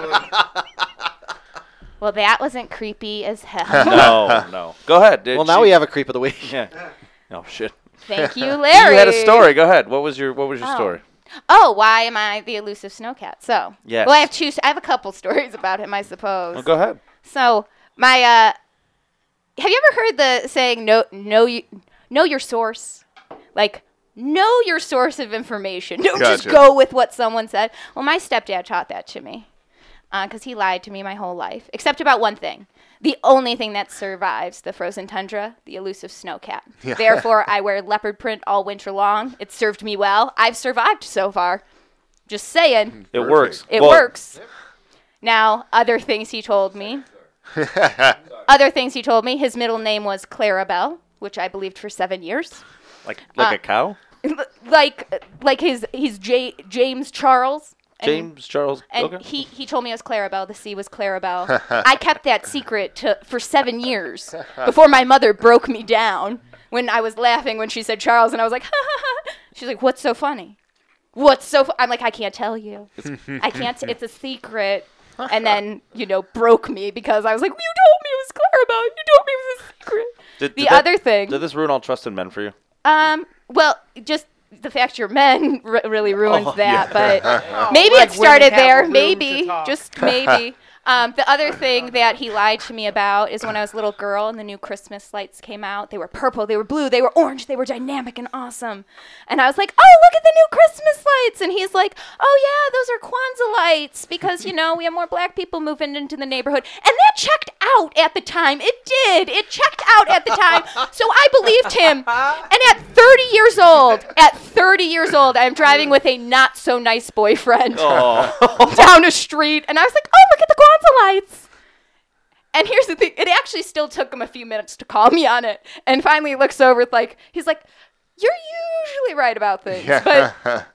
Well, that wasn't creepy as hell. no, no. Go ahead. Did Well, now she- we have a creep of the week. Yeah. Oh shit. Thank you, Larry. You had a story. Go ahead. What was your What was your Oh. story? Oh, why am I the elusive snowcat? So, Yes. well, I have two. I have a couple stories about him, I suppose. Well, go ahead. So, my uh, have you ever heard the saying "know know you know your source"? Like, know your source of information. Don't just Gotcha. go with what someone said. Well, my stepdad taught that to me because he lied to me my whole life, except about one thing. The only thing that survives the frozen tundra, the elusive snowcat. Yeah. Therefore, I wear leopard print all winter long. It served me well. I've survived so far. Just saying. It Perfect. works. It Well, works. Now, other things he told me. Other things he told me. His middle name was Clarabelle, which I believed for seven years. Like like Uh, a cow. like like his he's J- James Charles. And- James Charles. And okay. he, he told me it was Clarabelle. The C was Clarabelle. I kept that secret to, for seven years before my mother broke me down when I was laughing when she said Charles, and I was like, ha ha ha. She's like, what's so funny? What's so fu-? I'm like, I can't tell you. I can't. T- it's a secret. And then, you know, broke me because I was like, you told me it was Clarabelle. You told me it was a secret. Did- the did that- other thing. Did this ruin all trust in men for you? Um. Well, just the fact you're men r- really ruins Oh, that, yeah. but maybe Like it started women have there. room to Maybe, talk. just maybe. Um, the other thing that he lied to me about is when I was a little girl and the new Christmas lights came out. They were purple, they were blue, they were orange, they were dynamic and awesome. And I was like, oh, look at the new Christmas lights. And he's like, oh, yeah, those are Kwanzaa lights because, you know, we have more black people moving into the neighborhood. And that checked out at the time. It did. It checked out at the time. So I believed him. And at thirty years old, at thirty years old, I'm driving with a not so nice boyfriend Oh. down a street, and I was like, oh, look at the Kwanzaa lights. And here's the thing, it actually still took him a few minutes to call me on it. And finally he looks over, like, he's like, you're usually right about things, but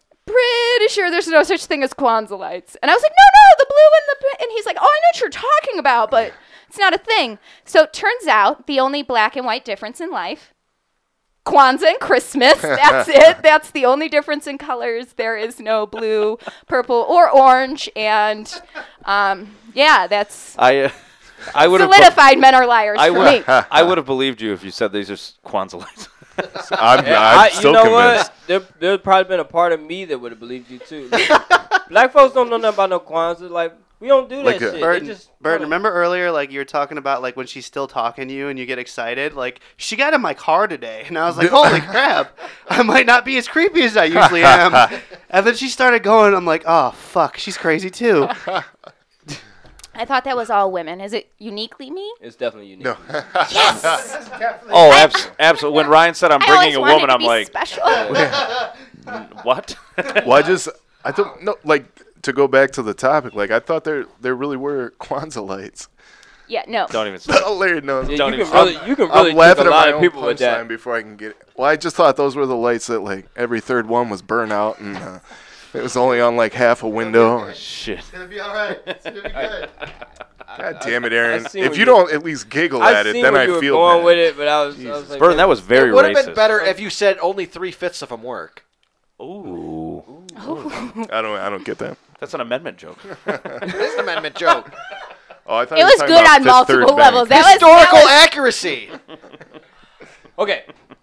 pretty sure there's no such thing as Kwanzaa lights. And I was like, no, no, the blue and the, p-. And he's like, oh, I know what you're talking about, but it's not a thing. So it turns out the only black and white difference in life, Kwanzaa and Christmas. That's it. That's the only difference in colors. There is no blue, purple, or orange. And um, yeah, that's I. Uh, I would have. solidified. Men are liars I for would. me. I would have believed you if you said these are s- Kwanzaa lights. I'm, Yeah, I'm I- still you know convinced. what? There, there's probably been a part of me that would have believed you too. Black folks don't know nothing about no Kwanzaa. Like, we don't do that Like a- shit. They Burton, just Burton, kinda- remember earlier, like you were talking about, like when she's still talking to you and you get excited. Like she got in my car today, and I was like, "Holy crap! I might not be as creepy as I usually am." And then she started going. I'm like, "Oh fuck, she's crazy too." I thought that was all women. Is it uniquely me? It's definitely unique. No. Yes. Oh, abs- absolutely. When Ryan said I'm I bringing always a wanted woman, to I'm be like, special. what? Well, I just, I don't know, like, to go back to the topic, like, I thought there there really were Kwanzaa lights. Yeah, no. Don't even. Say. Oh, Larry knows. Yeah, Don't you even- can really, you can really I'm trick laughing a at lot my of own people with that. punchline before I can get it. Well, I just thought those were the lights that, like, every third one was burnt out, and uh, it was only on, like, half a window. Shit. gonna be all right. It's gonna be good. God damn it, Aaron. I seen If where you you- don't at least giggle I at it, seen then where I you were feel going bad. with it, but I was, I was like, Burton, that was very It would have racist. been better if you said only three fifths of them work. Ooh. I don't I don't get that. That's an amendment joke. It is an amendment joke. Oh, I thought It you were was talking good about on fifth, third multiple bank. levels. That was, Historical that was accuracy. Okay,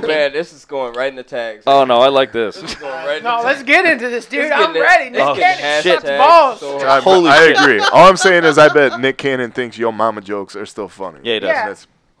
man, this is going right in the tags. Oh no, I like this. This is going right in No, the let's tags. get into this, dude. Let's get I'm in it. ready. Nick Let's Cannon get sucks hashtags balls. so I, hard. Holy I shit. agree. All I'm saying is I bet Nick Cannon thinks Yo Mama jokes are still funny. Yeah, he does. Yeah. That's,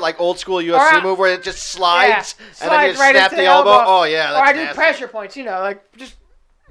favorite like old school U Or F C I- move where it just slides Yeah, and then you slides right snap into the elbow? elbow. Oh yeah, Or that's I do nasty. pressure points, you know, like just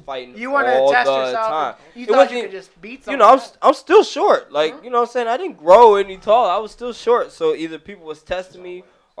fighting You all wanted to test the yourself. time. and You It thought wasn't you could even- just beat You someone. know, I'm st- I'm still short. Like, you know what I'm saying? I didn't grow any tall. I was still short. So either people was testing me, or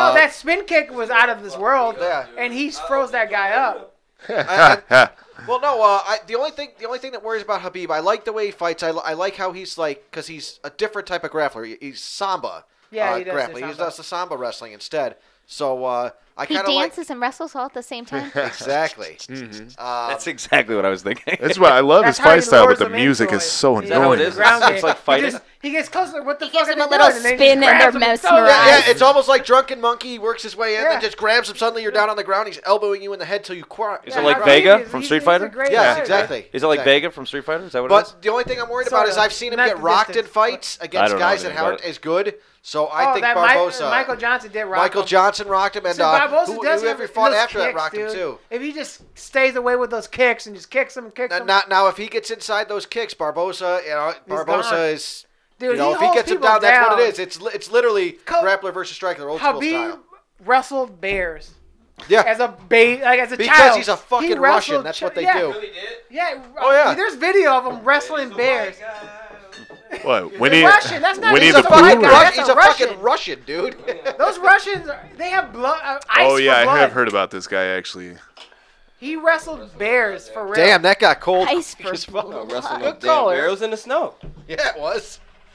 no, that spin kick was out of this world. Yeah. And he froze that guy up. I- I- well, no. Uh, I, the only thing, the only thing that worries about Habib, I like the way he fights. I, li- I like how he's like, because he's a different type of grappler. He- He's Samba. Yeah, uh, he does the grappling. He Samba. does the Samba wrestling instead. So uh, I He kind of like dances and wrestles all at the same time. exactly. Mhm. Uh, That's exactly what I was thinking. That's why I love That's his how he fight style, lures but the them music into is it. so He that how it annoying. is? ground It's game. like He fighting? just- He gets close. Like, what the He fuck gives are him they a little doing? And then he spin just and grabs they're him and throws mesmerized. him. Yeah, yeah, it's almost like Drunken Monkey. He works his way in Yeah. and just grabs him. Suddenly you're down on the ground. He's elbowing you in the head till you cry. Is Yeah, it like how Vega he is. from He's- Street he's a Fighter? great Yes, fighter. exactly. Is it like exactly. Vega from Street Fighter? Is that what it is? But the only thing I'm worried Sort about is of. I've seen him Not get the rocked in distance, fights I against don't know guys that anything aren't about it. as good. So I Oh, think that Barbosa, Mi- Michael Johnson did rock Michael him. Johnson rocked him, and So uh, Barbosa who, does whoever have fought those after that kicks, rocked him dude. too. If he just stays away with those kicks and just kicks them and kicks Now, them, now, now, if he gets inside those kicks, Barbosa, you know, Barbosa gone. is, dude, you know, he if he holds gets him people down, that's what it down. is. It's li- it's literally Co- grappler versus striker, old school Habib style. wrestled bears Yeah, as a ba- like as a because child. he's a He fucking wrestled Russian. That's ch- what they yeah. do. Yeah. Oh, yeah. There's video of him wrestling bears. What? Winnie? Russian. That's not Winnie He's the a a fucking white Pooh? guy. Russian. That's He's a a fucking Russian. Russian, dude. Those Russians, are, they have blood. Uh, ice Oh yeah, for I blood. have heard about this guy actually. He wrestled bears for real. Damn, that got cold. Ice for as fuck. No, wrestling blood. them damn barrels in the snow. Yeah, it was.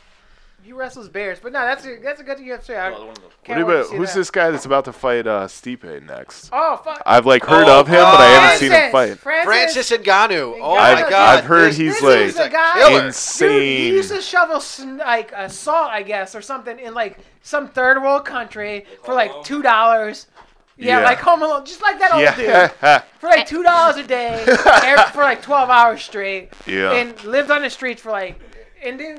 He wrestles bears, but no, that's a that's a good U F C. I What can't wait about, to see who's that. this guy that's about to fight uh, Stipe next? Oh fuck. I've like heard Oh, of him, but I haven't seen him Francis. fight. Francis Ngannou. Oh I've- my God. I've heard This- he's This like is a guy. killer. insane. Dude, he used to shovel sn- like uh, salt, I guess, or something in like some third world country for like two dollars. Yeah, Yeah. like Home Alone, just like that old dude, Yeah, for like two dollars a day, every- for like twelve hours straight, yeah. and lived on the streets for like, and then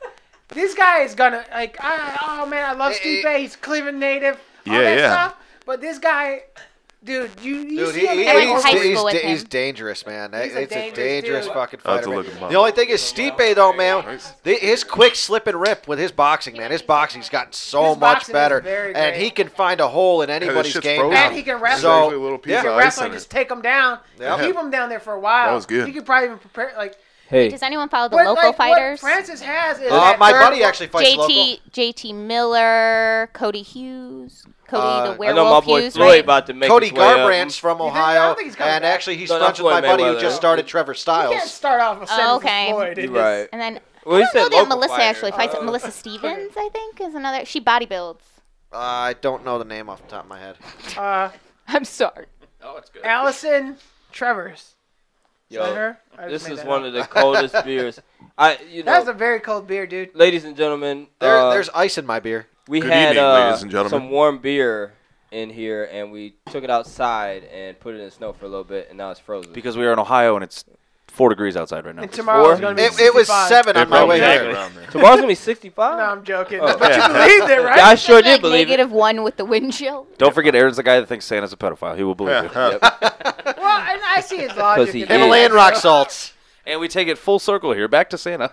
this guy is gonna like, I, oh man, I love Eh, Stipe. He's Cleveland native, all Yeah, that yeah. stuff. But this guy, dude, you you Dude, see he, him he- I went to he's, high he's, school with da- he's him. dangerous, man. That- He's a it's a dangerous dangerous dude. fucking I'll have fighter. to look man. him up. The only thing is Stipe, though, man, the, his quick slip and rip with his boxing, man. His boxing's gotten so His much boxing is better, very and great. he can find a hole in anybody's shit's game. frozen. now. And he can wrestle. So, Actually a little piece yeah. He can of ice wrestle in and it. just take them down, Yep. and keep them down there for a while. That was good. He could probably even prepare like. Hey, Does anyone follow the What, local like, fighters? What Francis has is Uh, that my third buddy world- actually fights local. J T J T Miller, Cody Hughes, Cody Uh, the I I werewolf know my boy Hughes, Floyd right? about to make Cody his way up. Garbrandt's from You think- I don't Ohio, think he's coming and back. actually he's No, friends not with my Floyd buddy who Mayweather. just started Trevor You Styles. can't start off with Oh, okay. okay. Floyd. It You're is- right. And then Well, he I don't said know that local Melissa fighter. actually fights. Oh. Melissa Stevens, I think, is another. She bodybuilds. Uh, I don't know the name off the top of my head. Uh, I'm sorry. Oh, it's good. Allison Travers. Is that Yo, her? I this just made is that one up. of the coldest beers. I, you know, That's a very cold beer, dude. ladies and gentlemen, There, uh, there's ice in my beer. we Good had evening, uh, ladies and gentlemen. some warm beer in here, and we took it outside and put it in the snow for a little bit, and now it's frozen. Because we are in Ohio and it's four degrees outside right now. And tomorrow four? is going to be It, it was sixty-five. seven on It my probably way is here. around there. Tomorrow's gonna be sixty-five. No, I'm joking. Oh. But you believed it, right? Yeah, I sure It's did like believe negative one with the wind chill. Don't forget, Aaron's the guy that thinks Santa's a pedophile. He will believe Yeah, it. huh. it. Well, and I see his logic. he in is. that. Himalayan rock salts. And we take it full circle here, back to Santa.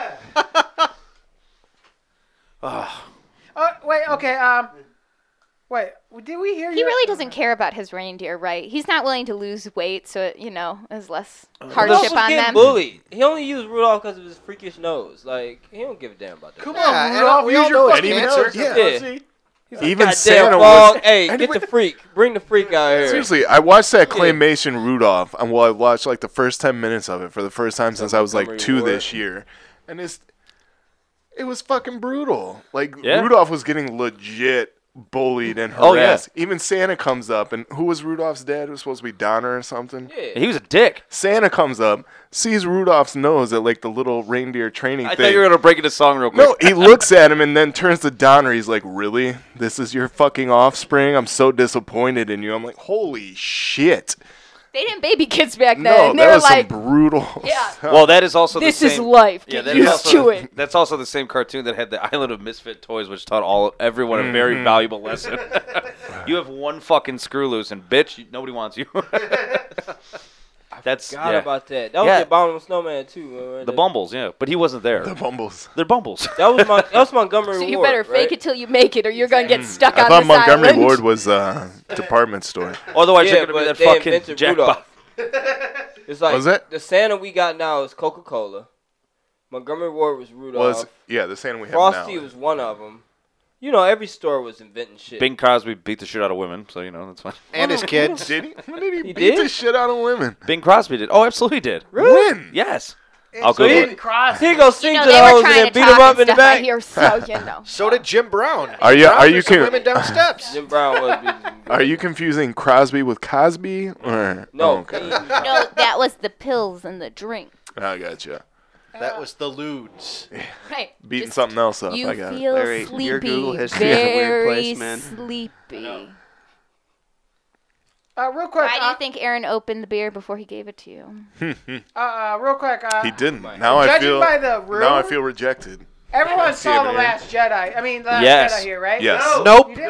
Oh, wait, okay. Um, wait, did we hear He you? really doesn't care about his reindeer, right? He's not willing to lose weight, so it, you know, is less Rudolph hardship was on getting them. bullied. He only used Rudolph because of his freakish nose. Like he don't give a damn about that. Come Yeah, on, and Rudolph, we use all your know it's fucking cancer. nose, you Yeah. pussy. Even Goddamn Santa frog. was. Hey, and get we- the freak. Bring the freak out here. Seriously, I watched that claymation Rudolph, and well, I watched like the first ten minutes of it for the first time since I was like Montgomery two Ward. this year, and it's it was fucking brutal. Like Yeah. Rudolph was getting legit bullied and Oh, yeah. harassed. Even Santa comes up, and who was Rudolph's dad? It was supposed to be Donner or something. Yeah. He was a dick. Santa comes up, sees Rudolph's nose at like the little reindeer training I thing. thought you were going to break into song real quick. No, he looks at him and then turns to Donner. He's like, "Really? This is your fucking offspring? I'm so disappointed in you." I'm like, "Holy shit!" They didn't baby kids back then. No, they that were was like, some brutal. Yeah. stuff. Well, that is also this the is same. life. Yeah, Get that is used also, to it. That's also the same cartoon that had the Island of Misfit Toys, which taught all everyone a Mm-hmm. very valuable lesson. You have one fucking screw loose, and bitch, you, nobody wants you. That's Forgot yeah. about that. That was Yeah. the Abominable Snowman too. remember the that? Bumbles, yeah, but he wasn't there. the Bumbles. They're Bumbles. That was my. That was Montgomery So you Ward, better right? fake it till you make it, or you're gonna get stuck Mm. I on thought this Montgomery island. Ward was uh, department store. Otherwise, Yeah, you're gonna be but that they fucking invented jackpot. Rudolph. It's like Was it? the Santa we got now is Coca Cola. Montgomery Ward was Rudolph. Was yeah, the Santa we have Frosty now. was one of them. You know, every store was inventing shit. Bing Crosby beat the shit out of women, so you know that's fine. And his kids. Did he? When did he, He beat did? the shit out of women? Bing Crosby did. Oh, absolutely did. When? Yes. I'll It's Google Bing it. Crosby. He go sing You know, to the they were hoes and trying then to beat talk him up and in the stuff. I back. hear, so you know. So did Jim Brown. Are Jim you- Brown are threw you some con- women down steps? Jim Brown was beating. Are you confusing Crosby with Cosby? Or No. oh, okay. No, that was the pills and the drink. I gotcha. That was the lewds. Right. Beating Just- something else up. You I got it. feel Larry, sleepy. your Google history is a weird very place, man. sleepy. Uh, real quick. Why do uh, you think Aaron opened the beer before he gave it to you? uh, uh, real quick. Uh, He didn't. Now I Judging feel. by the room, Now I feel rejected. everyone saw Damn the it. Last Jedi. I mean, the Last Yes. Jedi here, right? Yes. Nope. You didn't?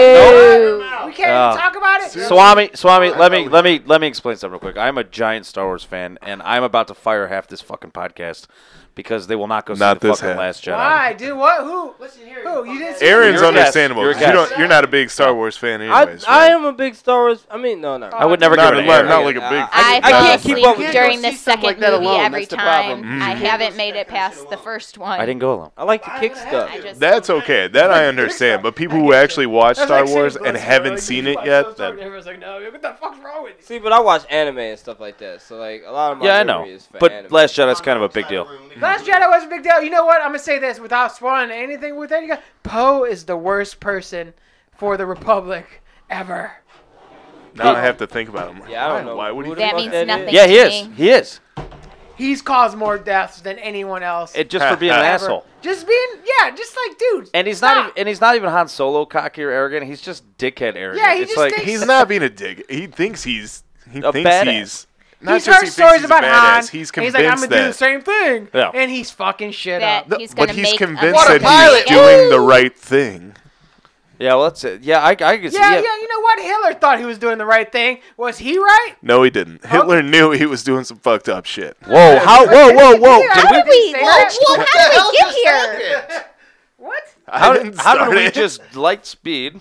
No. We can't Oh. even talk about it. Swami, Swami, let me let me let me explain something real quick. I'm a giant Star Wars fan, and I'm about to fire half this fucking podcast because they will not go see Not the this fucking half. Last Jedi. Why, dude? What? Who? Who? You didn't see Aaron's You're a guest. understandable. You're a 'cause You guest. don't, you're not a big Star Wars fan, I, anyways. I right? am a big Star Wars. I mean, no, no. I would never Not give it a- to Aaron. not like a big- I, I fall can't keep asleep up with- during You the can't go see something second like that movie alone. every That's the time. problem. I Mhm. haven't made it past the first one. I didn't go alone. I like to kick stuff. I just That's okay. That I understand. But people who actually watch That's Star like saying Wars and Buster, haven't like, seen you it watch yet, Buster, that and everyone's like, no, what the fuck's wrong with you? See, but I watch anime and stuff like that, so like a lot of my Yeah, I memory know. is for But anime. Last Jedi's kind of a big deal. Last Jedi was a big deal. You know what? I'm gonna say this without spoiling anything with any guy. Poe is the worst person for the Republic ever. now I have to think about him. Yeah, I don't know. Why would he? Who do the That fuck means that nothing. is? Yeah, he to is. me. He is. He's caused more deaths than anyone else. It just for being an ever. asshole. Just being, yeah, just like, dude. And he's stop. not even, and he's not even Han Solo cocky or arrogant. He's just dickhead arrogant. Yeah, he it's just like thinks- He's not being a dig. He thinks he's. He A thinks badass. he's. Not He's just heard he thinks stories he's about a Han. badass. and He's he's like, convinced I'm gonna do the that. same thing, Yeah. and he's fucking shit That up. No, he's but gonna he's make a convinced What a that pilot. he's doing the right thing. yeah, well, that's it. Yeah, I, I can see. Yeah, yeah, Yeah, you know what? Hitler thought he was doing the right thing. Was he right? No, he didn't. Hitler knew he was doing some fucked up shit. Whoa, how? Whoa, whoa, whoa! Yeah, Did how we? did we- say whoa, that? whoa, how did we get here? What? How I did, didn't how did start we it. just light speed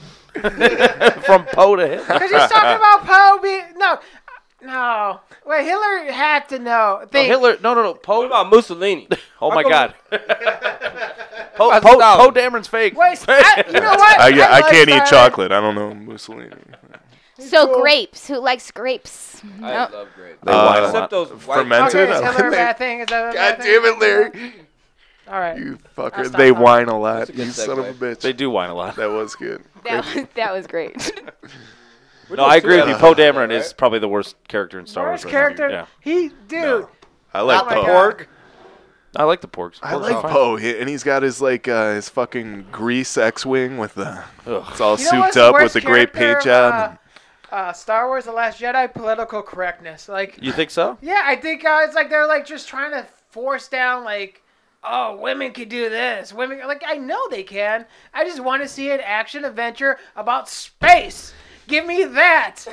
from Poe to Hitler? Because he's talking about Poe being no, no. Wait, Hitler had to know. No, Think, Hitler. No, no, no. What Poe. about Mussolini? Oh my How God. come- Poe. About Poe. Stalin? Poe Dameron's fake. Wait, I, you know what? I, I, like can't eat Stalin. chocolate. I don't know Mussolini. So Cool. grapes. Who likes grapes? I Nope. love grapes. They whine a Except lot. those white Fermented? Okay, is I Hitler a like bad thing? Is that a God bad thing? damn it, Larry. All right. You I'll fucker. stop They talking. whine a lot. That's a good You son of a segue. bitch. They do whine a lot. That was good. That was, that was great. We're No, doing I agree two with you. episodes, Poe Dameron right? is probably the worst character in Star Worst Wars. right now. character. Yeah. He, dude. I like Oh my Poe. God. Porg. I like the porgs. I Porgs are like fine. Poe, He- and he's got his like uh, his fucking grease X-wing with the. Ugh. It's all You know what's souped the up with worst the great paint character job. of, Uh, uh, Star Wars: The Last Jedi. Political correctness. Like, You think so? yeah, I think uh, it's like they're like just trying to force down like, oh, women can do this. Women, like, I know they can. I just want to see an action adventure about space. Give me that.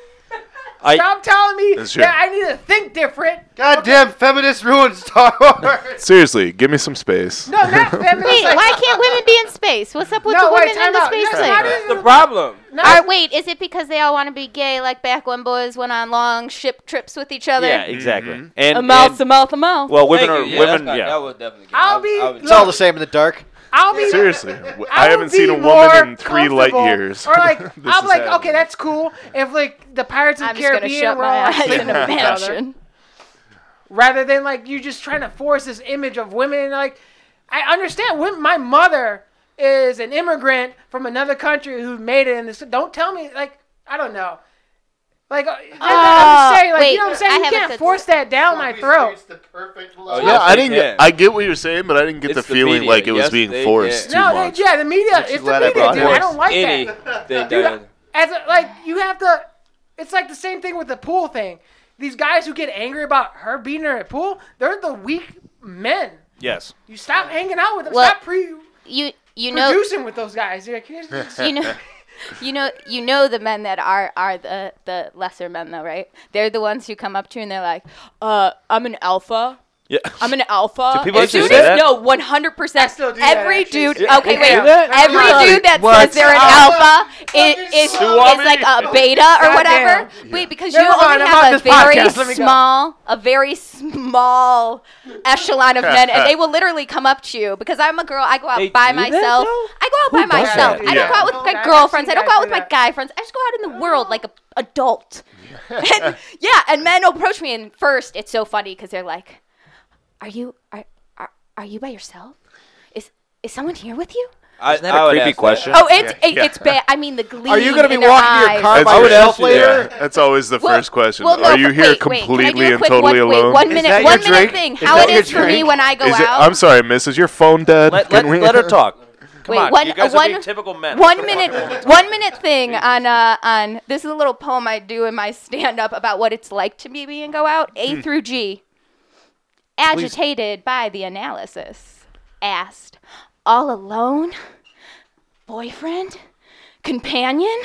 I Stop telling me That's true. that I need to think different. Goddamn feminists ruined Star Wars. Seriously, give me some space. No, not feminist. Wait, like, why can't women be in space? What's up with No, the wait, women time in the out. space Yes, thing? how That's the problem. not- Or wait, is it because they all want to be gay, like back when boys went on long ship trips with each other? yeah, exactly. Mhm. And, A mouth, and- a mouth, a mouth. well, women Thank are you. Yeah, women. that's not- Yeah. That was definitely good. I'll I- be- I was- It's all the same in the dark. I'll be Seriously, w- I I haven't would seen be a more woman in three light comfortable- years. Or like, This I'm is like, happening. okay, that's cool. If like the Pirates of I'm the just gonna Caribbean shut were my all like eyes sleeping and with each other, imagine. rather than like you just trying to force this image of women. Like, I understand. When my mother is an immigrant from another country who made it in this. Don't tell me like I don't know. Like, uh, I'm Oh, just saying, like, wait, you know what I'm saying? I You have a can't good- force that down my throat. Oh, Yeah, yes, I they didn't. can. Get, I get what you're saying, but I didn't get It's the the feeling media. like it was Yes, being they forced can. too No, much. they, yeah, the media. Which is It's the glad I media, brought dude. it. I don't like Any that. thing Dude, done. As a, like you have to, it's like the same thing with the pool thing. These guys who get angry about her beating her at pool, they're the weak men. Yes. You stop hanging out with them. Well, stop pre You you know producing with those guys. You're like, here's this- you know you know you know the men that are are the the lesser men though, right? They're the ones who come up to you and they're like, uh, I'm an alpha. Yeah. I'm an alpha. Do people As actually soon say as- that? No, one hundred percent. I still do that, Every actually. dude. Yeah. Okay, Yeah. wait. Do that? Every Really? dude that What? says they're an Alpha? alpha is is, is Swami? like a beta or whatever. Goddamn. Wait, because Never you mind, only I'm off have a this very podcast. Let me go. small, a very small echelon of men, and they will literally come up to you. Because I'm a girl, I go out They by do that, myself. though? I go out by does myself. that? I don't Yeah. go out with Oh, my I've girlfriends. I seen don't guys go out do with my that. guy friends. I just go out in the world like a adult. And, yeah, and men will approach me, and first it's so funny because they're like, Are you are are, are you by yourself? Is is someone here with you? I, Isn't that I a would creepy ask question? Oh, it's Yeah, it, yeah. it's bad. I mean, the gleam. Are you gonna be in their walking to your eyes. car That's by your- yourself yeah, later? that's always the Well- first question. well, no, Are you but here wait, wait, can I do completely a and quick totally one, alone? Wait, one Is minute, that one your minute drink? thing. Is How that it your is for me drink? when I go Is it, out. I'm sorry, miss. Is your phone dead? Let, Can let, we- let her talk. Come Wait, on, one- you guys one- are being typical men. One minute, one minute thing on uh on this is a little poem I do in my stand up about what it's like to be me and go out. A through G. Agitated by the analysis. Asked, all alone? Boyfriend? Companion?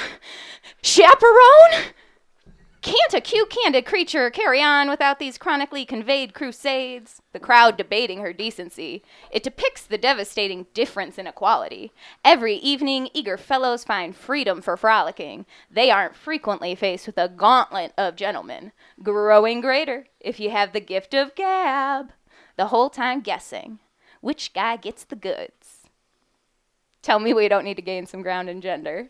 Chaperone? Can't a cute, candid creature carry on without these chronically conveyed crusades? The crowd debating her decency. It depicts the devastating difference in equality. Every evening, eager fellows find freedom for frolicking. They aren't frequently faced with a gauntlet of gentlemen. Growing greater if you have the gift of gab. The whole time guessing which guy gets the goods. Tell me we don't need to gain some ground in gender.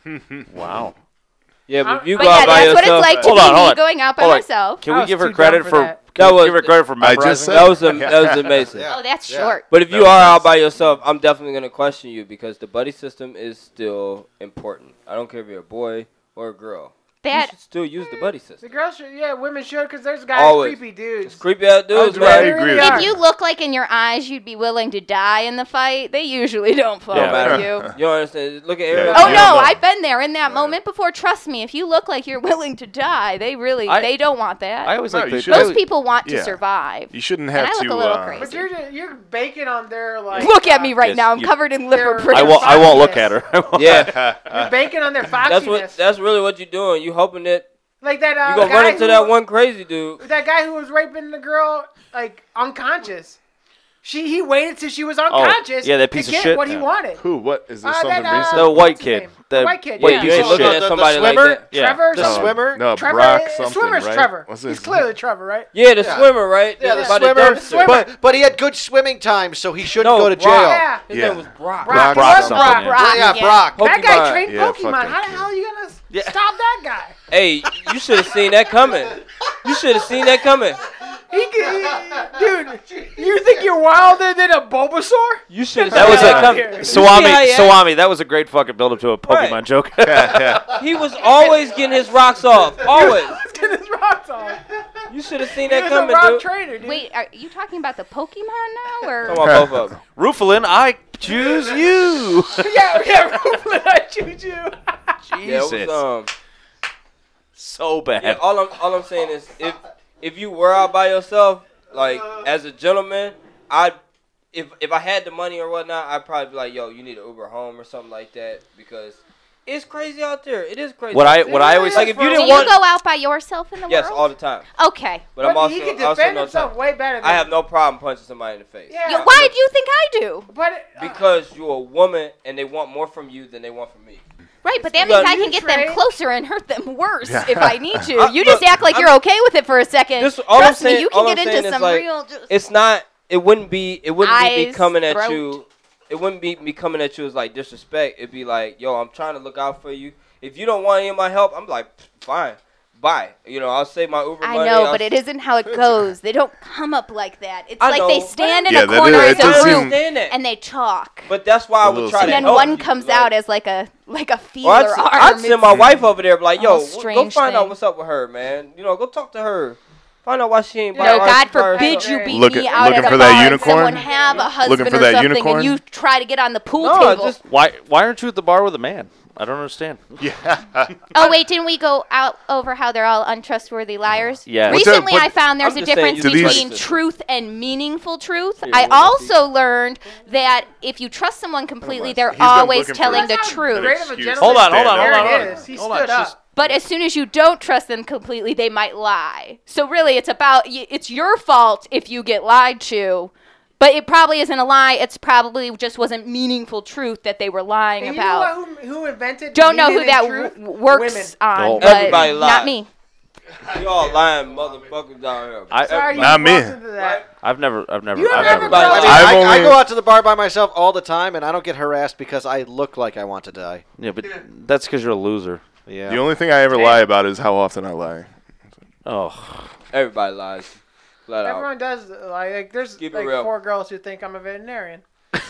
Wow. Yeah, but if you But go yeah, out by that's what yourself, it's like to Hold be on, hold me on. going out by Hold on. myself. Can I we was give her too credit dumb for for? that. Can That we was- give her credit for I memorizing? just said- that was a, that was amazing. Yeah. Oh, that's Yeah. short. But if you That are was out nice. by yourself, I'm definitely gonna question you because the buddy system is still important. I don't care if you're a boy or a girl. You That should still use the buddy The system. girls should, yeah, women should, because there's guys, Always. creepy dudes. It's creepy out dudes, Oh, I man. agree with Yeah. if you look like in your eyes you'd be willing to die in the fight, they usually don't fuck Yeah. with you. You don't understand? Look at Yeah. everybody. Oh You no, don't know. I've been there in that moment before. Trust me, if you look like you're willing to die, they really I- they don't want that. I always No, like you the. should- I Most always- people want to yeah. survive. You shouldn't And have I look to. a little uh, crazy. But you're you're baking on their like. Look at uh, me right Yes, now. I'm you- covered in lipper They're- print. I won't. I won't look Foxiness. at her. I won't. Yeah, You're banking on their foxiness. that's what. That's really what you're doing. You hoping that like that. Uh, you gonna guy run into who, that one crazy dude. That guy who was raping the girl like unconscious. She he waited till she was unconscious. yeah, that piece to of get shit. what he Yeah. wanted. Who? What? Is there Uh, something that, uh, recent? The white what's his kid. name? The The white kid, Wait, yeah. piece You of ain't looking shit. at The- the somebody like swimmer? that. Yeah. Trevor. The something. swimmer? No, Trevor. Brock uh, something, swimmer's right? Trevor. What's He's his clearly Trevor, right? Yeah, the Yeah. swimmer, right? Yeah, the By swimmer. dumpster. But but he had good swimming time, so he shouldn't No, go to Brock. jail. Yeah. His Yeah. name was Brock. Brock. Brock Brock. something, Brock. yeah. Brock. Yeah, yeah. Brock. That guy Pokemon. trained Yeah, fuck Pokemon. that How the kid. hell are you gonna Yeah. stop that guy? Hey, you should have seen that coming. You should have seen that coming. He can, dude. You think you're wilder than a Bulbasaur? You should have That seen was that a coming. Here. You see how Swami. he act? Swami. That was a great fucking build up to a Pokemon Right. joke. He was always getting his rocks off. Always. Let's get his rocks off. You should have seen He that was a coming, rock dude. trainer, dude. Wait, are you talking about the Pokemon now, or Come on, both of them. Rufalin, I choose you. yeah, yeah, Rufus, I choose you. Yeah, Jesus. it was, um, So bad. yeah, all I'm all I'm saying is if if you were out by yourself, like as a gentleman, I'd if if I had the money or whatnot, I'd probably be like, yo, you need an Uber home or something like that because it's crazy out there. It is crazy. What out I there. what I always like if you do didn't you want go out by yourself in the yes world? all the time, Okay. but, I'm also he can also defend no himself time. way better than I have no problem punching somebody in the face. Yeah. You- why do you think I do? But uh, Because you're a woman and they want more from you than they want from me. Right, but that You means got- I can get them trade- closer and hurt them worse Yeah. if I need to. Uh, You just look, act like I'm- you're okay with it for a second. This- all I'm Trust saying- me, you all can I'm get saying into is, some like, real. Just, It's not. It wouldn't be. It wouldn't be me Eyes, coming at throat. you. It wouldn't be me coming at you as like disrespect. It'd be like, yo, I'm trying to look out for you. If you don't want any of my help, I'm like, fine, bye. You know, I'll save my Uber I money. know, I'll but it isn't how it goes. They don't come up like that. It's I like they know. stand in Yeah, a that corner is- of it the does room seem- understand that. and they talk. But that's why I A would little try to And then help one you. comes Like, out as like a like a or feeler I'd, send, arm. I'd send It's- my wife over there, be like, yo, Oh, w- go strange find out thing. what's up with her, man. You know, go talk to her. Find out why she ain't. by No, her- God by her forbid herself. you beat Looking- me out looking at a for that bar and unicorn? someone have a husband Looking for or that something, unicorn? and you try to get on the pool No, table. just Why why aren't you at the bar with a man? I don't understand. Yeah. Oh wait, didn't we go out over how they're all untrustworthy liars? Yeah. What's that- Recently, what- I found there's I'm a just saying difference you- Do these- between truth and meaningful truth. Yeah, I well, also learned that if you trust someone completely, they're He's been always looking for telling the That's how truth. great of a Excuse. gentleman Hold on, hold on, Stand hold up. on, There hold it on. is. He Hold stood on. up. Just- But as soon as you don't trust them completely, they might lie. So really, it's about y- it's your fault if you get lied to. But it probably isn't a lie. It's probably just wasn't meaningful truth that they were lying And you about. know what, who, who invented Don't know who meaning that and truth? w- works Women. on, Oh. but Everybody lies. not me. you all lying motherfuckers down here. I- Sorry, you Not me. walked into that. I've never I've never You I've never never go- I I've mean, I, I only- go out to the bar by myself all the time, and I don't get harassed because I look like I want to die. Yeah, but that's because you're a loser. Yeah. The only thing I ever lie about is how often I lie. Oh. Everybody lies. Flat out. Everyone does. Like, like there's Keep it like real. four girls who think I'm a veterinarian.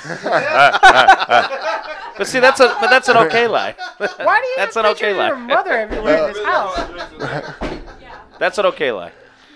But see, that's a but that's an okay lie. Why do you That's have an okay pictures of your lie. mother everywhere in this house? That's an okay lie.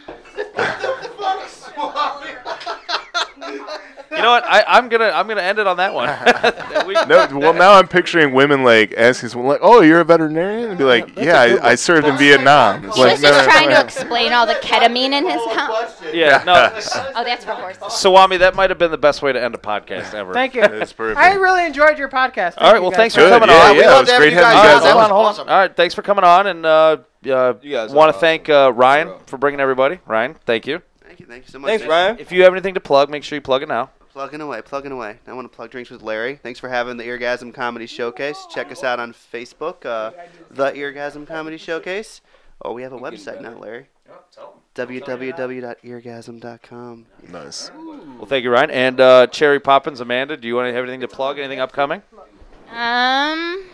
You know what? I, I'm gonna I'm gonna end it on that one. We- No, well, now I'm picturing women like asking someone like, "Oh, you're a veterinarian?" And be like, "Yeah, I, I served in Vietnam." It's He like, was no, just no, trying no. to explain all the ketamine in his house. yeah, no. Oh, that's for horses. Swami, that might have been the best way to end a podcast ever. Thank you. That's perfect. I really enjoyed your podcast. Thank All right, you well, guys thanks for Good, coming yeah, on. yeah, We it love was to have great you having guys you on. guys That hold was on, hold on. awesome. All right, thanks for coming on, and uh, uh, You guys want are to thank uh, Ryan Bro. for bringing everybody. Ryan, thank you. Thank you, thank you so much. Thanks, man. Ryan. If you have anything to plug, make sure you plug it now. Plugging away, plugging away. I want to plug Drinks with Larry. Thanks for having the Eargasm Comedy Showcase. Check us out on Facebook, uh, the Eargasm Comedy Showcase. Oh, we have a website now, Larry. w w w dot eargasm dot com. Nice. Well, thank you, Ryan. And uh, Cherry Poppins, Amanda, do you want to have anything to plug? Anything upcoming? Um,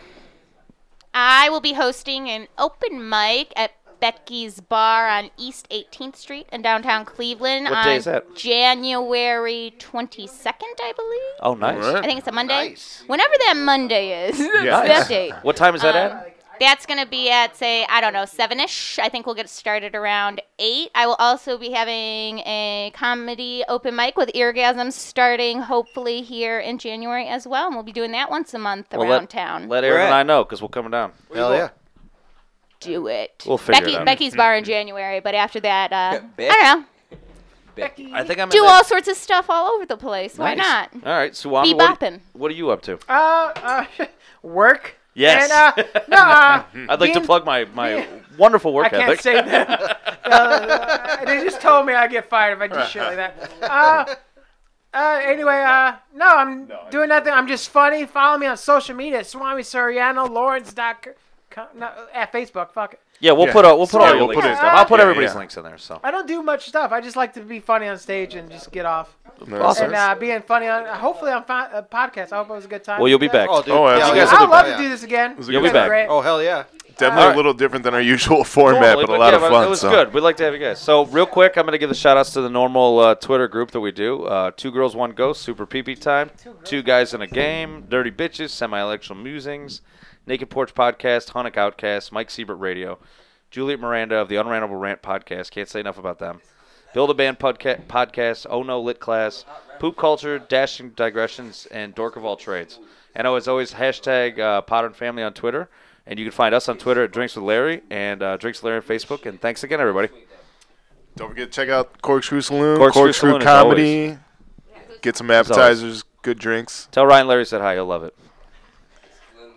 I will be hosting an open mic at Becky's Bar on East eighteenth Street in downtown Cleveland What on day is that? January twenty-second, I believe. Oh, nice. All right. I think it's a Monday. Nice. Whenever that Monday is, Yeah. that date. What time is that Um, at? That's going to be at, say, I don't know, seven-ish. I think we'll get started around eight. I will also be having a comedy open mic with Eargasm starting hopefully here in January as well. And we'll be doing that once a month Well, around let, town. Let Where Aaron and at? I know, because we'll come down. Hell yeah. Do it. We'll figure Becky, it out. Becky's Bar in January, but after that, uh, Becky. I don't know. Becky. I think I'm Do in the- all sorts of stuff all over the place. Why Nice. not? All right, Swami, Be what, bopping. what are you up to? Uh, uh, work. Yes. And, uh, no, uh, I'd like to being- plug my, my being- wonderful work I can't ethic. say that. uh, they just told me I get fired if I do shit like that. Uh, uh, anyway, uh, no, I'm doing nothing. I'm just funny. Follow me on social media. Swami Soriano, Lawrence. Dot com, no, at Facebook. Fuck it. Yeah, we'll Yeah. put a, we'll put all Sorry, your we'll links put and it- stuff. I'll put Yeah, everybody's yeah. links in there. So I don't do much stuff. I just like to be funny on stage and just get off. Nice. Awesome. And uh, being funny on, hopefully on fi- a podcast. I hope it was a good time. well, you'll be Yeah. back. Oh, dude. Oh, yeah, absolutely. yeah. You guys will I be would love back. to do this again. was a You'll good be back. Great. Oh, hell yeah. Definitely Alright. a little different than our usual format, Totally, but a lot yeah, of but fun. It was so. good. We'd like to have you guys. So, real quick, I'm going to give the shout outs to the normal uh, Twitter group that we do. Uh, Two Girls, One Ghost, Super Pee Pee Time, Two Guys in a Game, Dirty Bitches, Semi-Electional Musings, Naked Porch Podcast, Hunnick Outcast, Mike Siebert Radio, Juliet Miranda of the Unrantable Rant Podcast. Can't say enough about them. Build a Band podca- Podcast, Oh No Lit Class, Poop Culture, Dashing Digressions, and Dork of All Trades. And as always, hashtag uh, Podern Family on Twitter. And you can find us on Twitter at Drinks with Larry and uh, Drinks with Larry on Facebook. And thanks again, everybody. Don't forget to check out Corkscrew Saloon, Corkscrew Corkscrew, Saloon, as Comedy. Get some always. appetizers, good drinks. Tell Ryan Larry said hi. He'll love it.